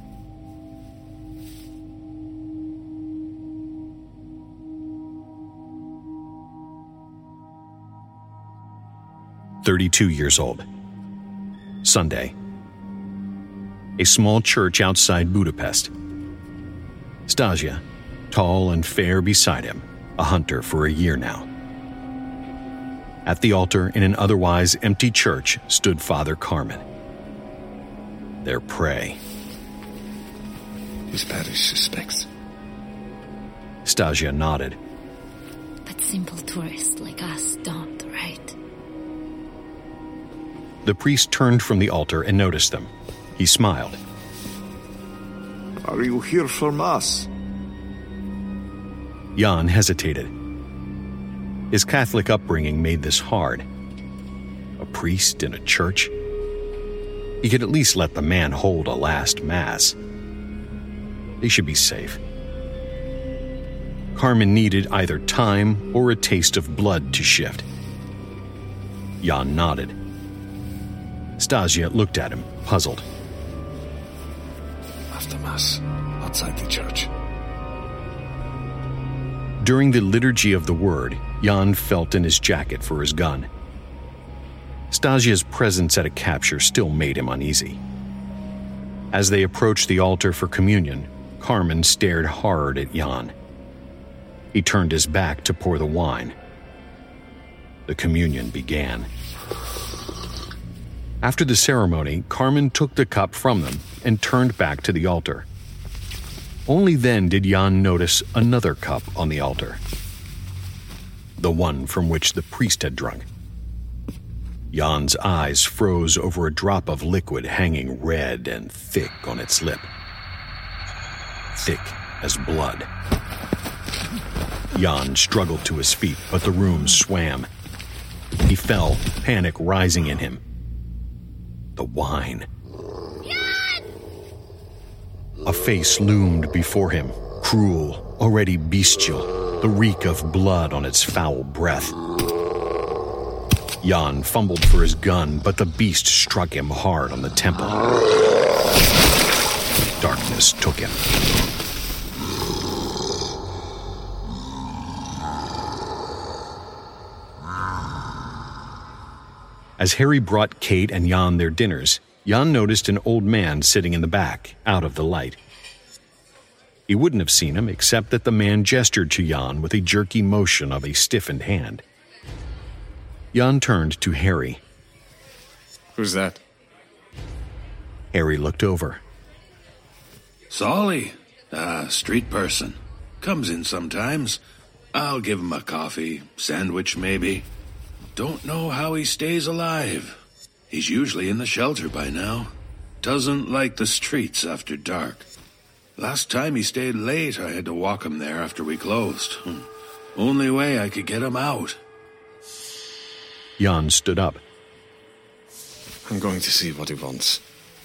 "32 years old. Sunday. A small church outside Budapest. Stasia, tall and fair beside him, a hunter for a year now. At the altar in an otherwise empty church stood Father Carmen. Their prey. His parish suspects. Stasia nodded. But simple tourists like us don't, right? The priest turned from the altar and noticed them. He smiled. Are you here for Mass? Jan hesitated. His Catholic upbringing made this hard. A priest in a church? He could at least let the man hold a last Mass. They should be safe. Carmen needed either time or a taste of blood to shift. Jan nodded. Stasia looked at him, puzzled. After Mass, outside the church. During the liturgy of the word, Jan felt in his jacket for his gun. Stasia's presence at a capture still made him uneasy. As they approached the altar for communion, Carmen stared hard at Jan. He turned his back to pour the wine. The communion began. After the ceremony, Carmen took the cup from them and turned back to the altar. Only then did Jan notice another cup on the altar. The one from which the priest had drunk. Jan's eyes froze over a drop of liquid hanging red and thick on its lip. Thick as blood. Jan struggled to his feet, but the room swam. He fell, panic rising in him. The wine. A face loomed before him, cruel, already bestial, the reek of blood on its foul breath. Jan fumbled for his gun, but the beast struck him hard on the temple. Darkness took him. As Harry brought Kate and Jan their dinners, Jan noticed an old man sitting in the back, out of the light. He wouldn't have seen him except that the man gestured to Jan with a jerky motion of a stiffened hand. Jan turned to Harry. Who's that? Harry looked over. Solly, street person. Comes in sometimes. I'll give him a coffee, sandwich maybe. Don't know how he stays alive. He's usually in the shelter by now. Doesn't like the streets after dark. Last time he stayed late, I had to walk him there after we closed. Only way I could get him out. Jan stood up. I'm going to see what he wants.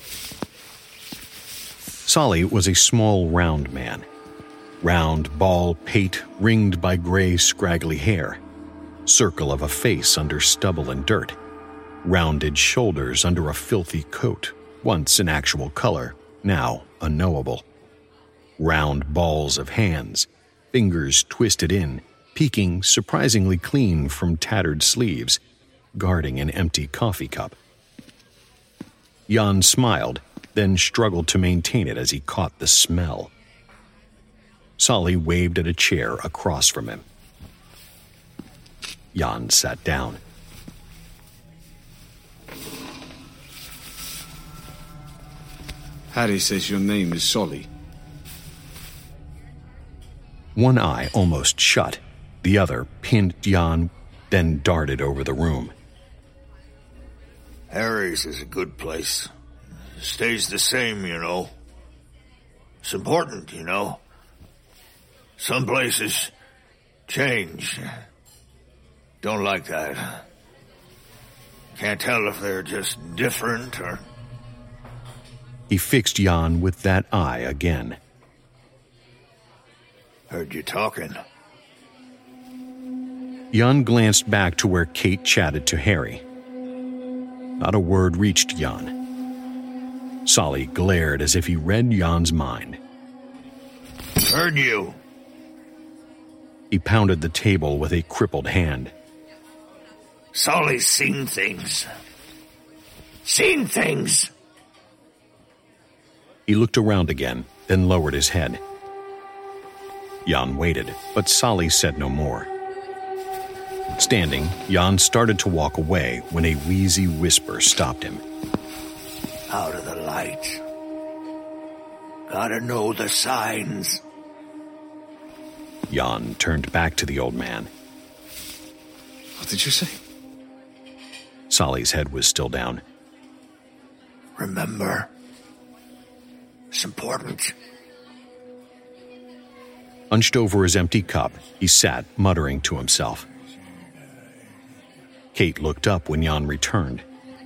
Solly was a small, round man. Round, bald pate ringed by gray, scraggly hair. Circle of a face under stubble and dirt. Rounded shoulders under a filthy coat, once an actual color, now unknowable. Round balls of hands, fingers twisted in, peeking surprisingly clean from tattered sleeves, guarding an empty coffee cup. Jan smiled, then struggled to maintain it as he caught the smell. Solly waved at a chair across from him. Jan sat down. Harry says your name is Solly. One eye almost shut. The other pinned Jan, then darted over the room. Harry's is a good place. Stays the same, you know. It's important, you know. Some places change. Don't like that. Can't tell if they're just different or... He fixed Jan with that eye again. Heard you talking. Jan glanced back to where Kate chatted to Harry. Not a word reached Jan. Solly glared as if he read Jan's mind. Heard you. He pounded the table with a crippled hand. Solly's seen things. Seen things! He looked around again, then lowered his head. Jan waited, but Solly said no more. Standing, Jan started to walk away when a wheezy whisper stopped him. Out of the light. Gotta know the signs. Jan turned back to the old man. What did you say? Solly's head was still down. Remember. It's important. Hunched over his empty cup, he sat, muttering to himself. Kate looked up when Jan returned.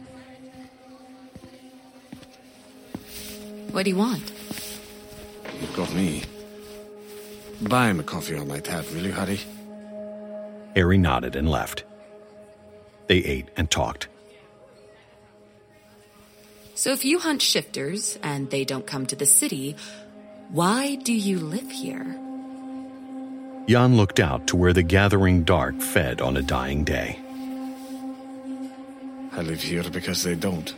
What do you want? You've got me. Buy him a coffee on my tab, will you, Harry? Harry nodded and left. They ate and talked. So if you hunt shifters and they don't come to the city, why do you live here? Jan looked out to where the gathering dark fed on a dying day. I live here because they don't.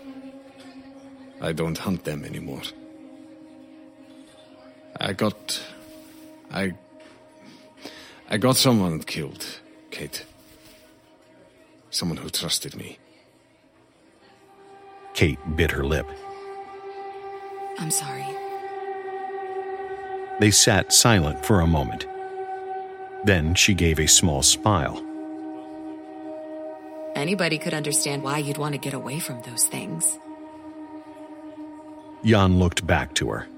I don't hunt them anymore. I got someone killed, Kate. Someone who trusted me. Kate bit her lip. I'm sorry. They sat silent for a moment. Then she gave a small smile. Anybody could understand why you'd want to get away from those things. Jan looked back to her.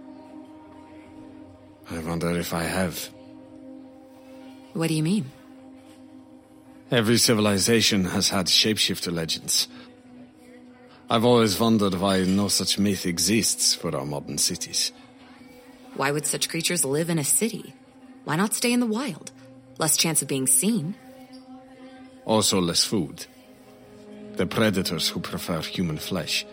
I wonder if I have. What do you mean? Every civilization has had shapeshifter legends. I've always wondered why no such myth exists for our modern cities. Why would such creatures live in a city? Why not stay in the wild? Less chance of being seen. Also less food. The predators who prefer human flesh.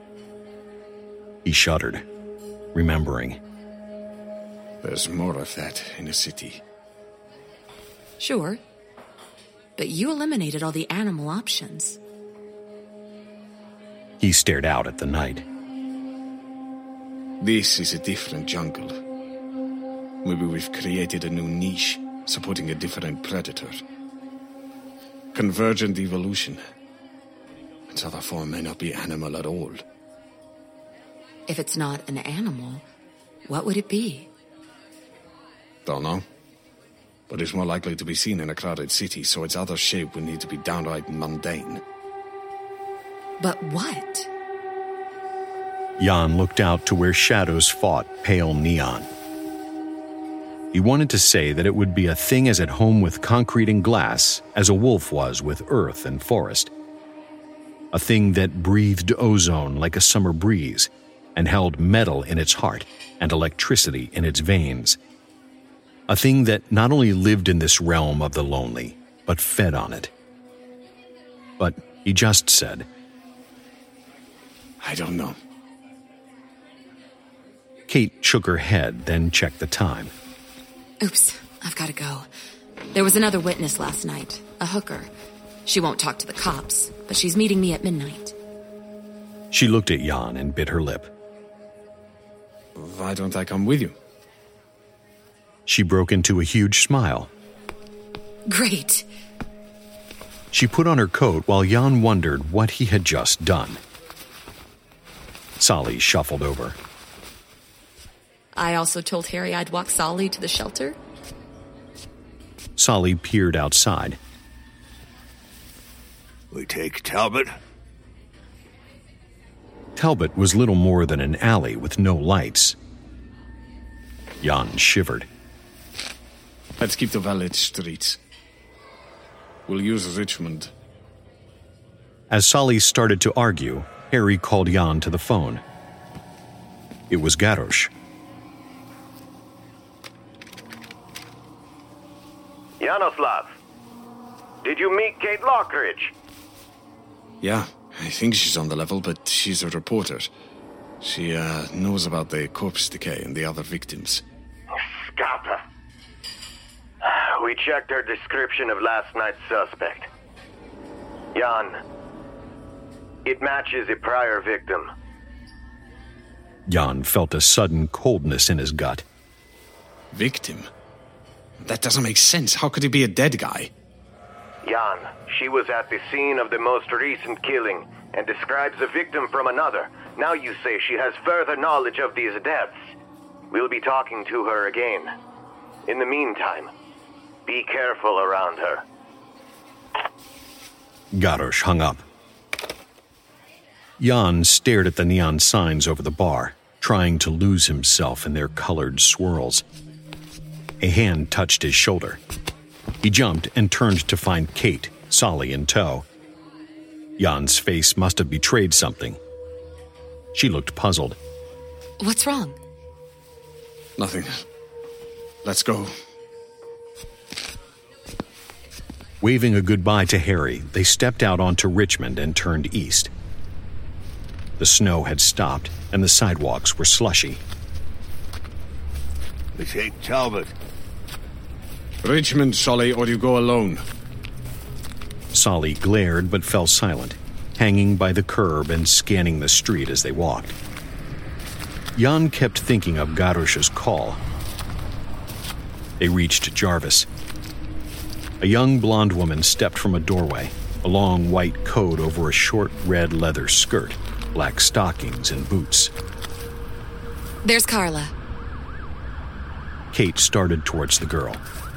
He shuddered, remembering. There's more of that in a city. Sure. But you eliminated all the animal options. He stared out at the night. This is a different jungle. Maybe we've created a new niche, supporting a different predator. Convergent evolution. Its other form may not be animal at all. If it's not an animal, what would it be? Don't know. But it's more likely to be seen in a crowded city, so its other shape would need to be downright mundane. But what? Jan looked out to where shadows fought pale neon. He wanted to say that it would be a thing as at home with concrete and glass as a wolf was with earth and forest. A thing that breathed ozone like a summer breeze and held metal in its heart and electricity in its veins. A thing that not only lived in this realm of the lonely, but fed on it. But he just said, I don't know. Kate shook her head, then checked the time. Oops, I've got to go. There was another witness last night, a hooker. She won't talk to the cops, but she's meeting me at midnight. She looked at Jan and bit her lip. Why don't I come with you? She broke into a huge smile. Great. She put on her coat while Jan wondered what he had just done. Solly shuffled over. I also told Harry I'd walk Solly to the shelter. Solly peered outside. We take Talbot? Talbot was little more than an alley with no lights. Jan shivered. Let's keep the village streets. We'll use Richmond. As Solly started to argue, Harry called Jan to the phone. It was Garrosh. Yanoslav, Did you meet Kate Lockridge? Yeah, I think she's on the level, but she's a reporter. She, knows about the corpse decay and the other victims. Scapa. We checked her description of last night's suspect. Jan. It matches a prior victim. Jan felt a sudden coldness in his gut. Victim? That doesn't make sense. How could he be a dead guy? Jan, she was at the scene of the most recent killing and describes a victim from another. Now you say she has further knowledge of these deaths. We'll be talking to her again. In the meantime, be careful around her. Garrosh hung up. Jan stared at the neon signs over the bar, trying to lose himself in their colored swirls. A hand touched his shoulder. He jumped and turned to find Kate, Solly in tow. Jan's face must have betrayed something. She looked puzzled. What's wrong? Nothing. Let's go. Waving a goodbye to Harry, they stepped out onto Richmond and turned east. The snow had stopped, and the sidewalks were slushy. This ain't Talbot. Richmond, Solly, or you go alone. Solly glared but fell silent, hanging by the curb and scanning the street as they walked. Jan kept thinking of Garrosh's call. They reached Jarvis. A young blonde woman stepped from a doorway, a long white coat over a short red leather skirt, black stockings and boots. There's Carla. Kate started towards the girl.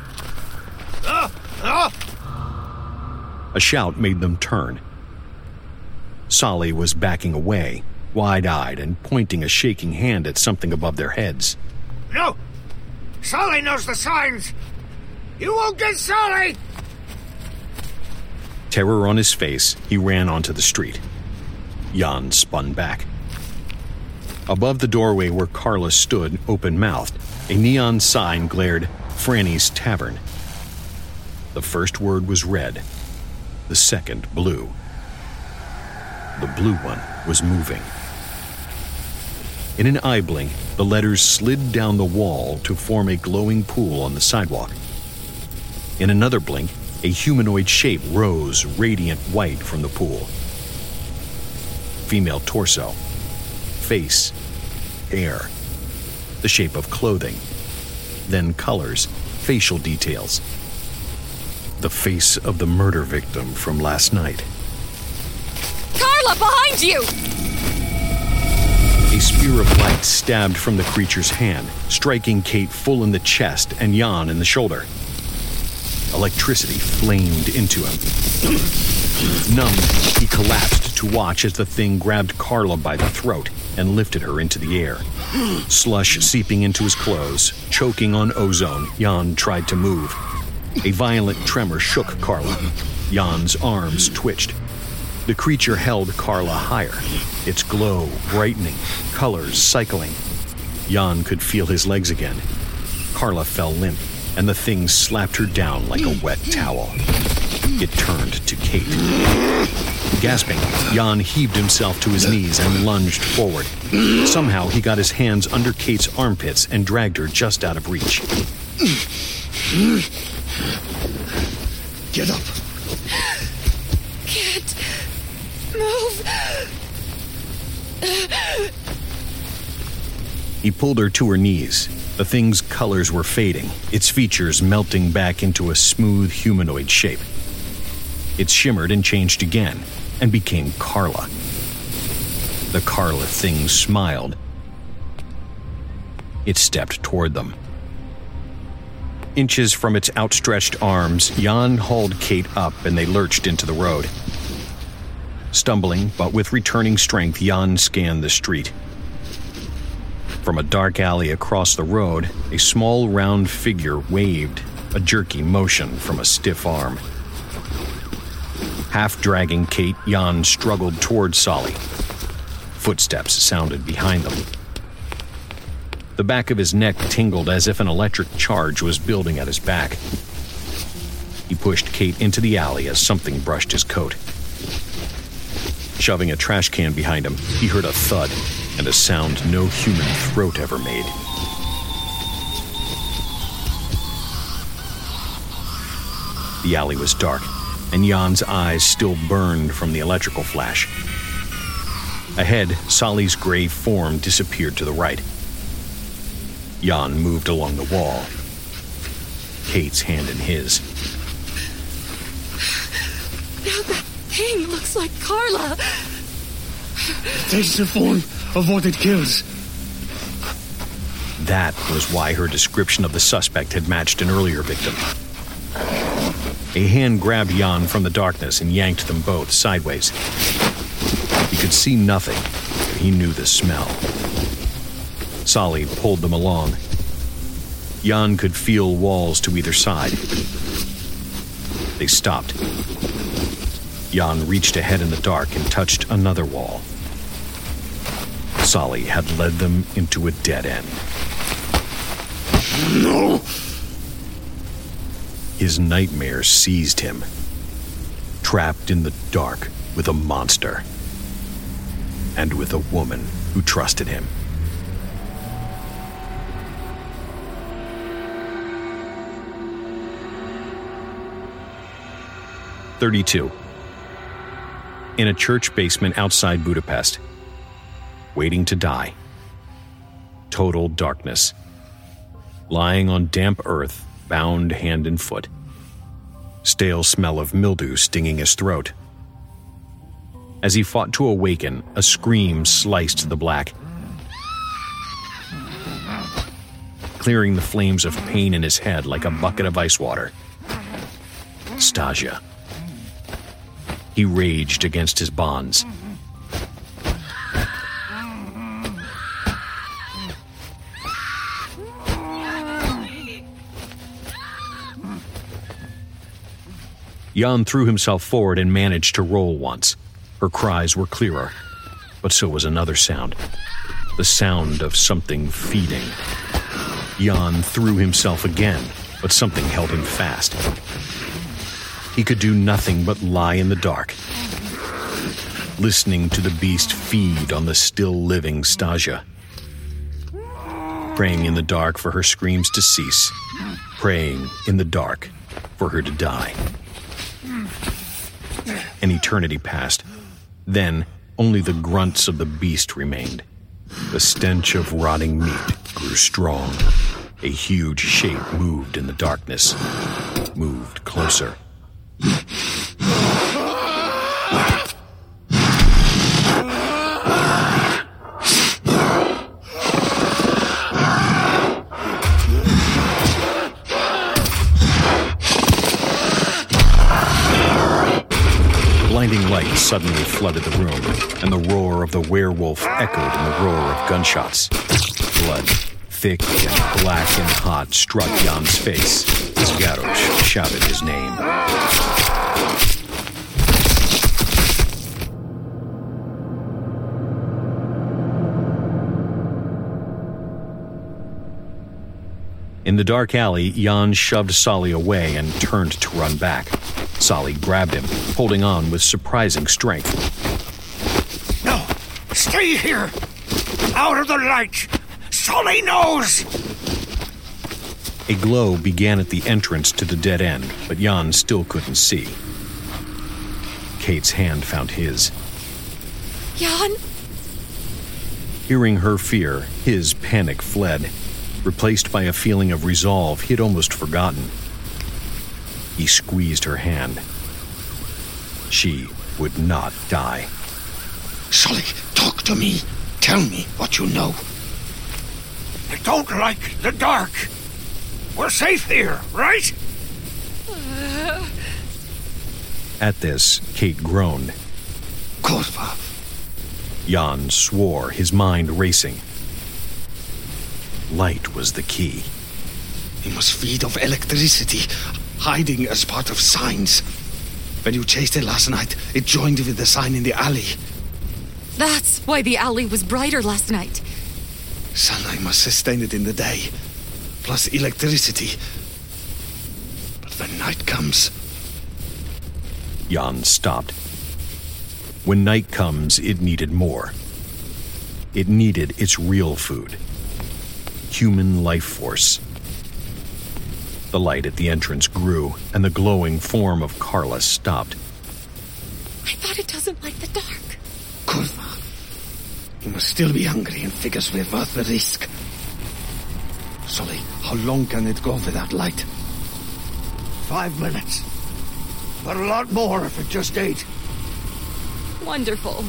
A shout made them turn. Solly was backing away, wide-eyed and pointing a shaking hand at something above their heads. No! Solly knows the signs! You won't get Solly! Terror on his face, he ran onto the street. Jan spun back. Above the doorway where Carla stood, open-mouthed, a neon sign glared, Franny's Tavern. The first word was red, the second blue. The blue one was moving. In an eye blink, the letters slid down the wall to form a glowing pool on the sidewalk. In another blink, a humanoid shape rose, radiant white from the pool. Female torso, face, hair, the shape of clothing, then colors, facial details. The face of the murder victim from last night. Carla, behind you! A spear of light stabbed from the creature's hand, striking Kate full in the chest and Jan in the shoulder. Electricity flamed into him. Numbed, he collapsed to watch as the thing grabbed Carla by the throat and lifted her into the air. Slush seeping into his clothes, choking on ozone, Jan tried to move. A violent tremor shook Carla. Jan's arms twitched. The creature held Carla higher, its glow brightening, colors cycling. Jan could feel his legs again. Carla fell limp, and the thing slapped her down like a wet towel. It turned to Kate. Gasping, Jan heaved himself to his knees and lunged forward. Somehow he got his hands under Kate's armpits and dragged her just out of reach. Get up. Can't move. He pulled her to her knees. The thing's colors were fading, its features melting back into a smooth humanoid shape. It shimmered and changed again, and became Carla. The Carla thing smiled. It stepped toward them. Inches from its outstretched arms, Jan hauled Kate up and they lurched into the road. Stumbling, but with returning strength, Jan scanned the street. From a dark alley across the road, a small round figure waved, a jerky motion from a stiff arm. Half dragging Kate, Jan struggled toward Solly. Footsteps sounded behind them. The back of his neck tingled as if an electric charge was building at his back. He pushed Kate into the alley as something brushed his coat. Shoving a trash can behind him, he heard a thud and a sound no human throat ever made. The alley was dark, and Jan's eyes still burned from the electrical flash. Ahead, Solly's gray form disappeared to the right. Jan moved along the wall, Kate's hand in his. Now that thing looks like Carla. It takes the form of what it kills. That was why her description of the suspect had matched an earlier victim. A hand grabbed Jan from the darkness and yanked them both sideways. He could see nothing, but he knew the smell. Solly pulled them along. Jan could feel walls to either side. They stopped. Jan reached ahead in the dark and touched another wall. Solly had led them into a dead end. No! His nightmare seized him. Trapped in the dark with a monster. And with a woman who trusted him. "32. In a church basement outside Budapest. Waiting to die. Total darkness. Lying on damp earth, bound hand and foot. Stale smell of mildew stinging his throat. As he fought to awaken, a scream sliced the black, clearing the flames of pain in his head like a bucket of ice water. Stasia. He raged against his bonds. Jan threw himself forward and managed to roll once. Her cries were clearer, but so was another sound. The sound of something feeding. Jan threw himself again, but something held him fast. He could do nothing but lie in the dark, listening to the beast feed on the still-living Stasia. Praying in the dark for her screams to cease. Praying in the dark for her to die. An eternity passed. Then, only the grunts of the beast remained. The stench of rotting meat grew strong. A huge shape moved in the darkness. Moved closer. Blinding light suddenly flooded the room, and the roar of the werewolf echoed in the roar of gunshots. Blood, thick and black and hot, struck Jan's face as Garrosh shouted his name. In the dark alley, Jan shoved Solly away and turned to run back. Solly grabbed him, holding on with surprising strength. No! Stay here! Out of the light! Solly knows! A glow began at the entrance to the dead end, but Jan still couldn't see. Kate's hand found his. Jan? Hearing her fear, his panic fled, replaced by a feeling of resolve he'd almost forgotten. He squeezed her hand. She would not die. Solly, talk to me. Tell me what you know. I don't like the dark. We're safe here, right? At this, Kate groaned. Kurva. Jan swore, his mind racing. Light was the key. He must feed off electricity, hiding as part of signs. When you chased it last night, it joined with the sign in the alley. That's why the alley was brighter last night. Sunlight must sustain it in the day, plus electricity. But when night comes, Jan stopped. When night comes, it needed more. It needed its real food. Human life force. The light at the entrance grew, and the glowing form of Carla stopped. I thought it doesn't like the dark. Kurva. You must still be hungry and figures we're worth the risk. Sully, how long can it go without light? 5 minutes. But a lot more if it just ate. Wonderful.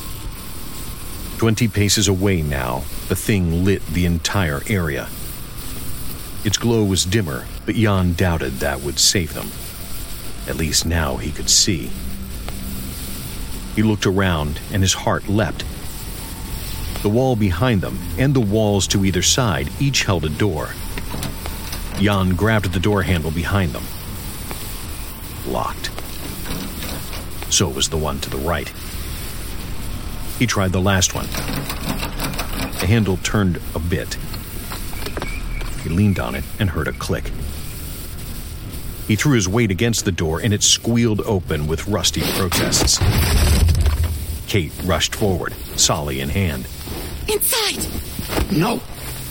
20 paces away now, the thing lit the entire area. Its glow was dimmer, but Jan doubted that would save them. At least now he could see. He looked around, and his heart leapt. The wall behind them, and the walls to either side, each held a door. Jan grabbed the door handle behind them. Locked. So was the one to the right. He tried the last one. The handle turned a bit. He leaned on it and heard a click. He threw his weight against the door and it squealed open with rusty protests. Kate rushed forward, Solly in hand. Inside! No!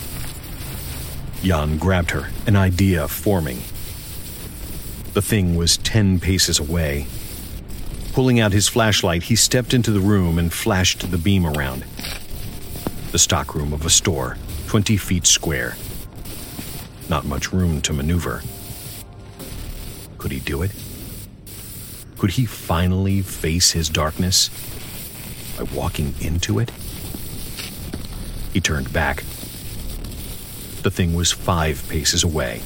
Jan grabbed her, an idea forming. The thing was 10 paces away. Pulling out his flashlight, he stepped into the room and flashed the beam around. The stockroom of a store, 20 feet square. Not much room to maneuver. Could he do it? Could he finally face his darkness by walking into it? He turned back. The thing was 5 paces away.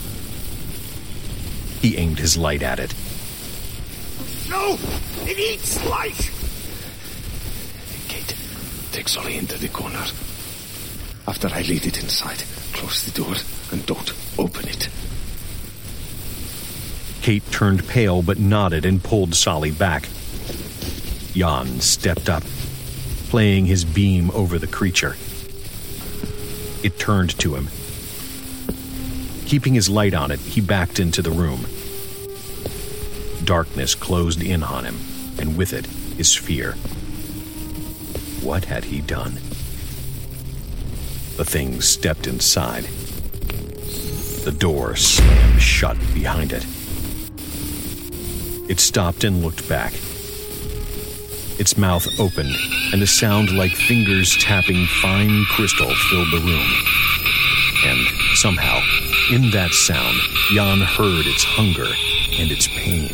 He aimed his light at it. No! It eats light! Kate, take Sully into the corner. After I lead it inside, close the door and don't open it. Kate turned pale but nodded and pulled Solly back. Jan stepped up, playing his beam over the creature. It turned to him. Keeping his light on it, he backed into the room. Darkness closed in on him, and with it, his fear. What had he done? The thing stepped inside. The door slammed shut behind it. It stopped and looked back. Its mouth opened, and a sound like fingers tapping fine crystal filled the room. And somehow, in that sound, Jan heard its hunger and its pain.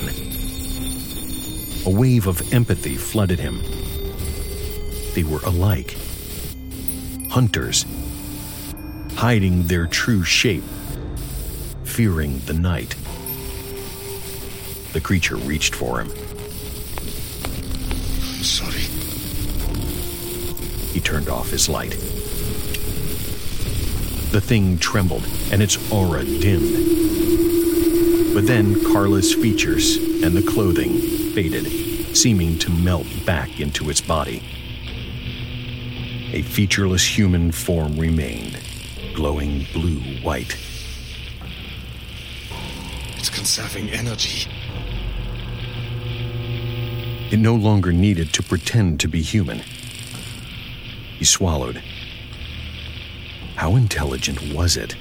A wave of empathy flooded him. They were alike. Hunters, hiding their true shape, fearing the night. The creature reached for him. I'm sorry. He turned off his light. The thing trembled, and its aura dimmed. But then Carla's features and the clothing faded, seeming to melt back into its body. A featureless human form remained, glowing blue-white. It's conserving energy. It no longer needed to pretend to be human. He swallowed. How intelligent was it?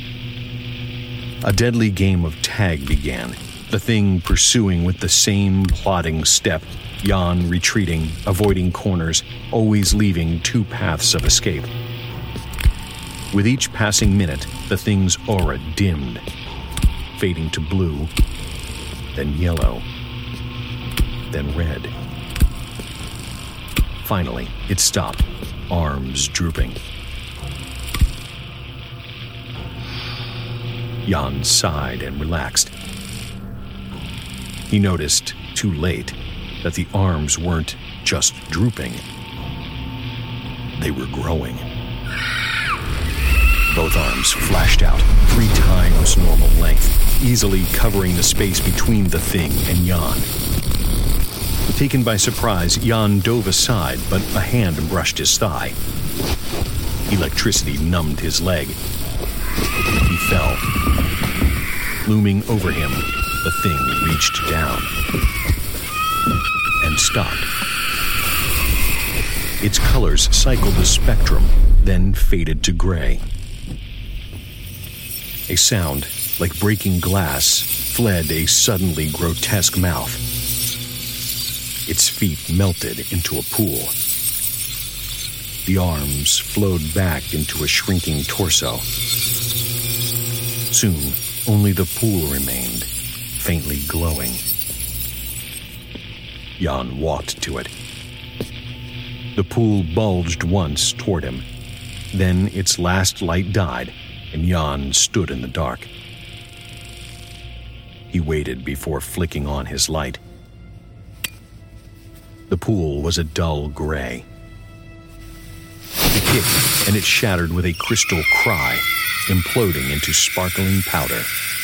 A deadly game of tag began, the thing pursuing with the same plodding step, Jan retreating, avoiding corners, always leaving 2 paths of escape. With each passing minute, the thing's aura dimmed, fading to blue, then yellow, then red. Finally, it stopped, arms drooping. Jan sighed and relaxed. He noticed, too late, that the arms weren't just drooping. They were growing. Both arms flashed out, 3 times normal length, easily covering the space between the thing and Jan. Taken by surprise, Jan dove aside, but a hand brushed his thigh. Electricity numbed his leg. He fell. Looming over him, the thing reached down. stopped. Its colors cycled a spectrum, then faded to gray. A sound, like breaking glass, fled a suddenly grotesque mouth. Its feet melted into a pool. The arms flowed back into a shrinking torso. Soon, only the pool remained, faintly glowing. Jan walked to it. The pool bulged once toward him. Then its last light died, and Jan stood in the dark. He waited before flicking on his light. The pool was a dull gray. He kicked, and it shattered with a crystal cry, imploding into sparkling powder.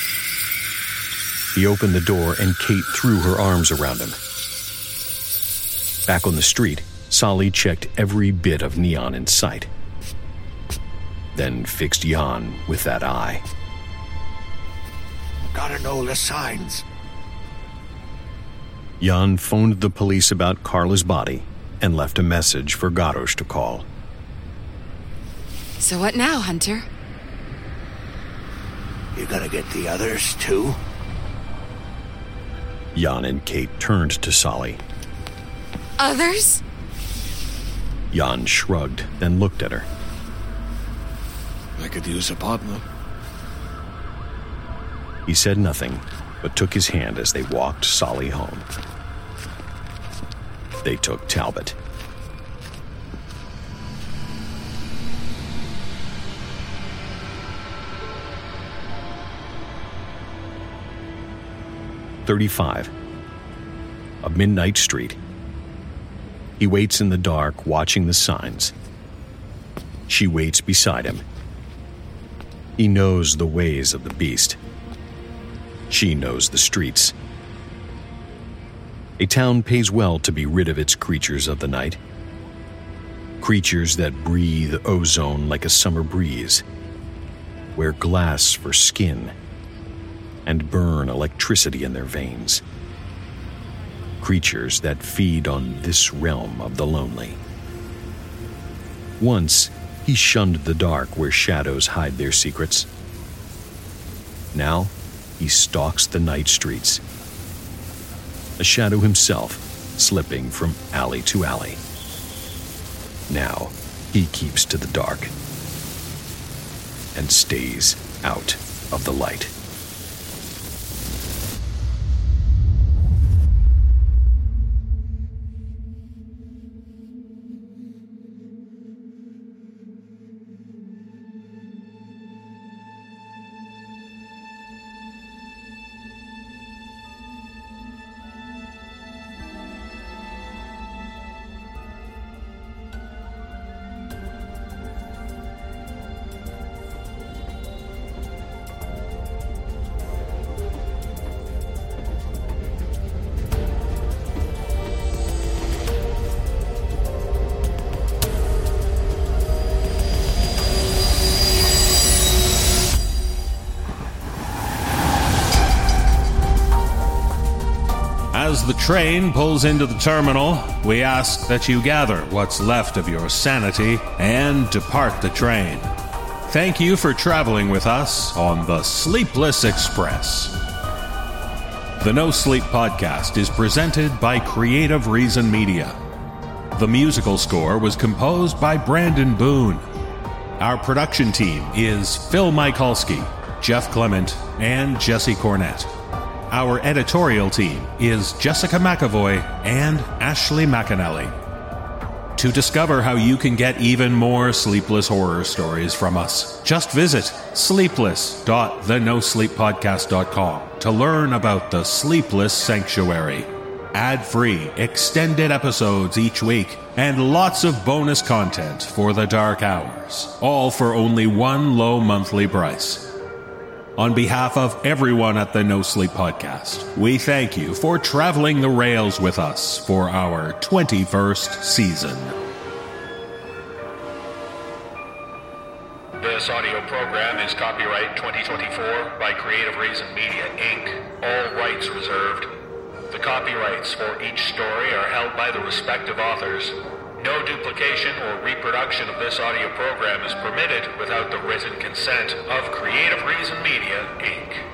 He opened the door, and Kate threw her arms around him. Back on the street, Sally checked every bit of neon in sight, then fixed Jan with that eye. Gotta know the signs. Jan phoned the police about Carla's body and left a message for Garrosh to call. So what now, Hunter? You gonna get the others, too? Jan and Kate turned to Sally. Others? Jan shrugged, then looked at her. I could use a partner. He said nothing, but took his hand as they walked Sally home. They took Talbot. "35. A midnight street. He waits in the dark, watching the signs. She waits beside him. He knows the ways of the beast. She knows the streets. A town pays well to be rid of its creatures of the night. Creatures that breathe ozone like a summer breeze, wear glass for skin, and burn electricity in their veins. Creatures that feed on this realm of the lonely. Once, he shunned the dark where shadows hide their secrets. Now, he stalks the night streets. A shadow himself, slipping from alley to alley. Now, he keeps to the dark and stays out of the light. As the train pulls into the terminal, we ask that you gather what's left of your sanity and depart the train. Thank you for traveling with us on the Sleepless Express. The No Sleep Podcast is presented by Creative Reason Media. The musical score was composed by Brandon Boone. Our production team is Phil Michalski, Jeff Clement, and Jesse Cornett. Our editorial team is Jessica McAvoy and Ashley McAnally. To discover how you can get even more sleepless horror stories from us, just visit sleepless.thenosleeppodcast.com to learn about the Sleepless Sanctuary. Ad-free, extended episodes each week, and lots of bonus content for the dark hours, all for only one low monthly price. On behalf of everyone at the No Sleep Podcast, we thank you for traveling the rails with us for our 21st season. This audio program is copyright 2024 by Creative Reason Media, Inc., all rights reserved. The copyrights for each story are held by by the respective authors. No duplication or reproduction of this audio program is permitted without the written consent of Creative Reason Media, Inc.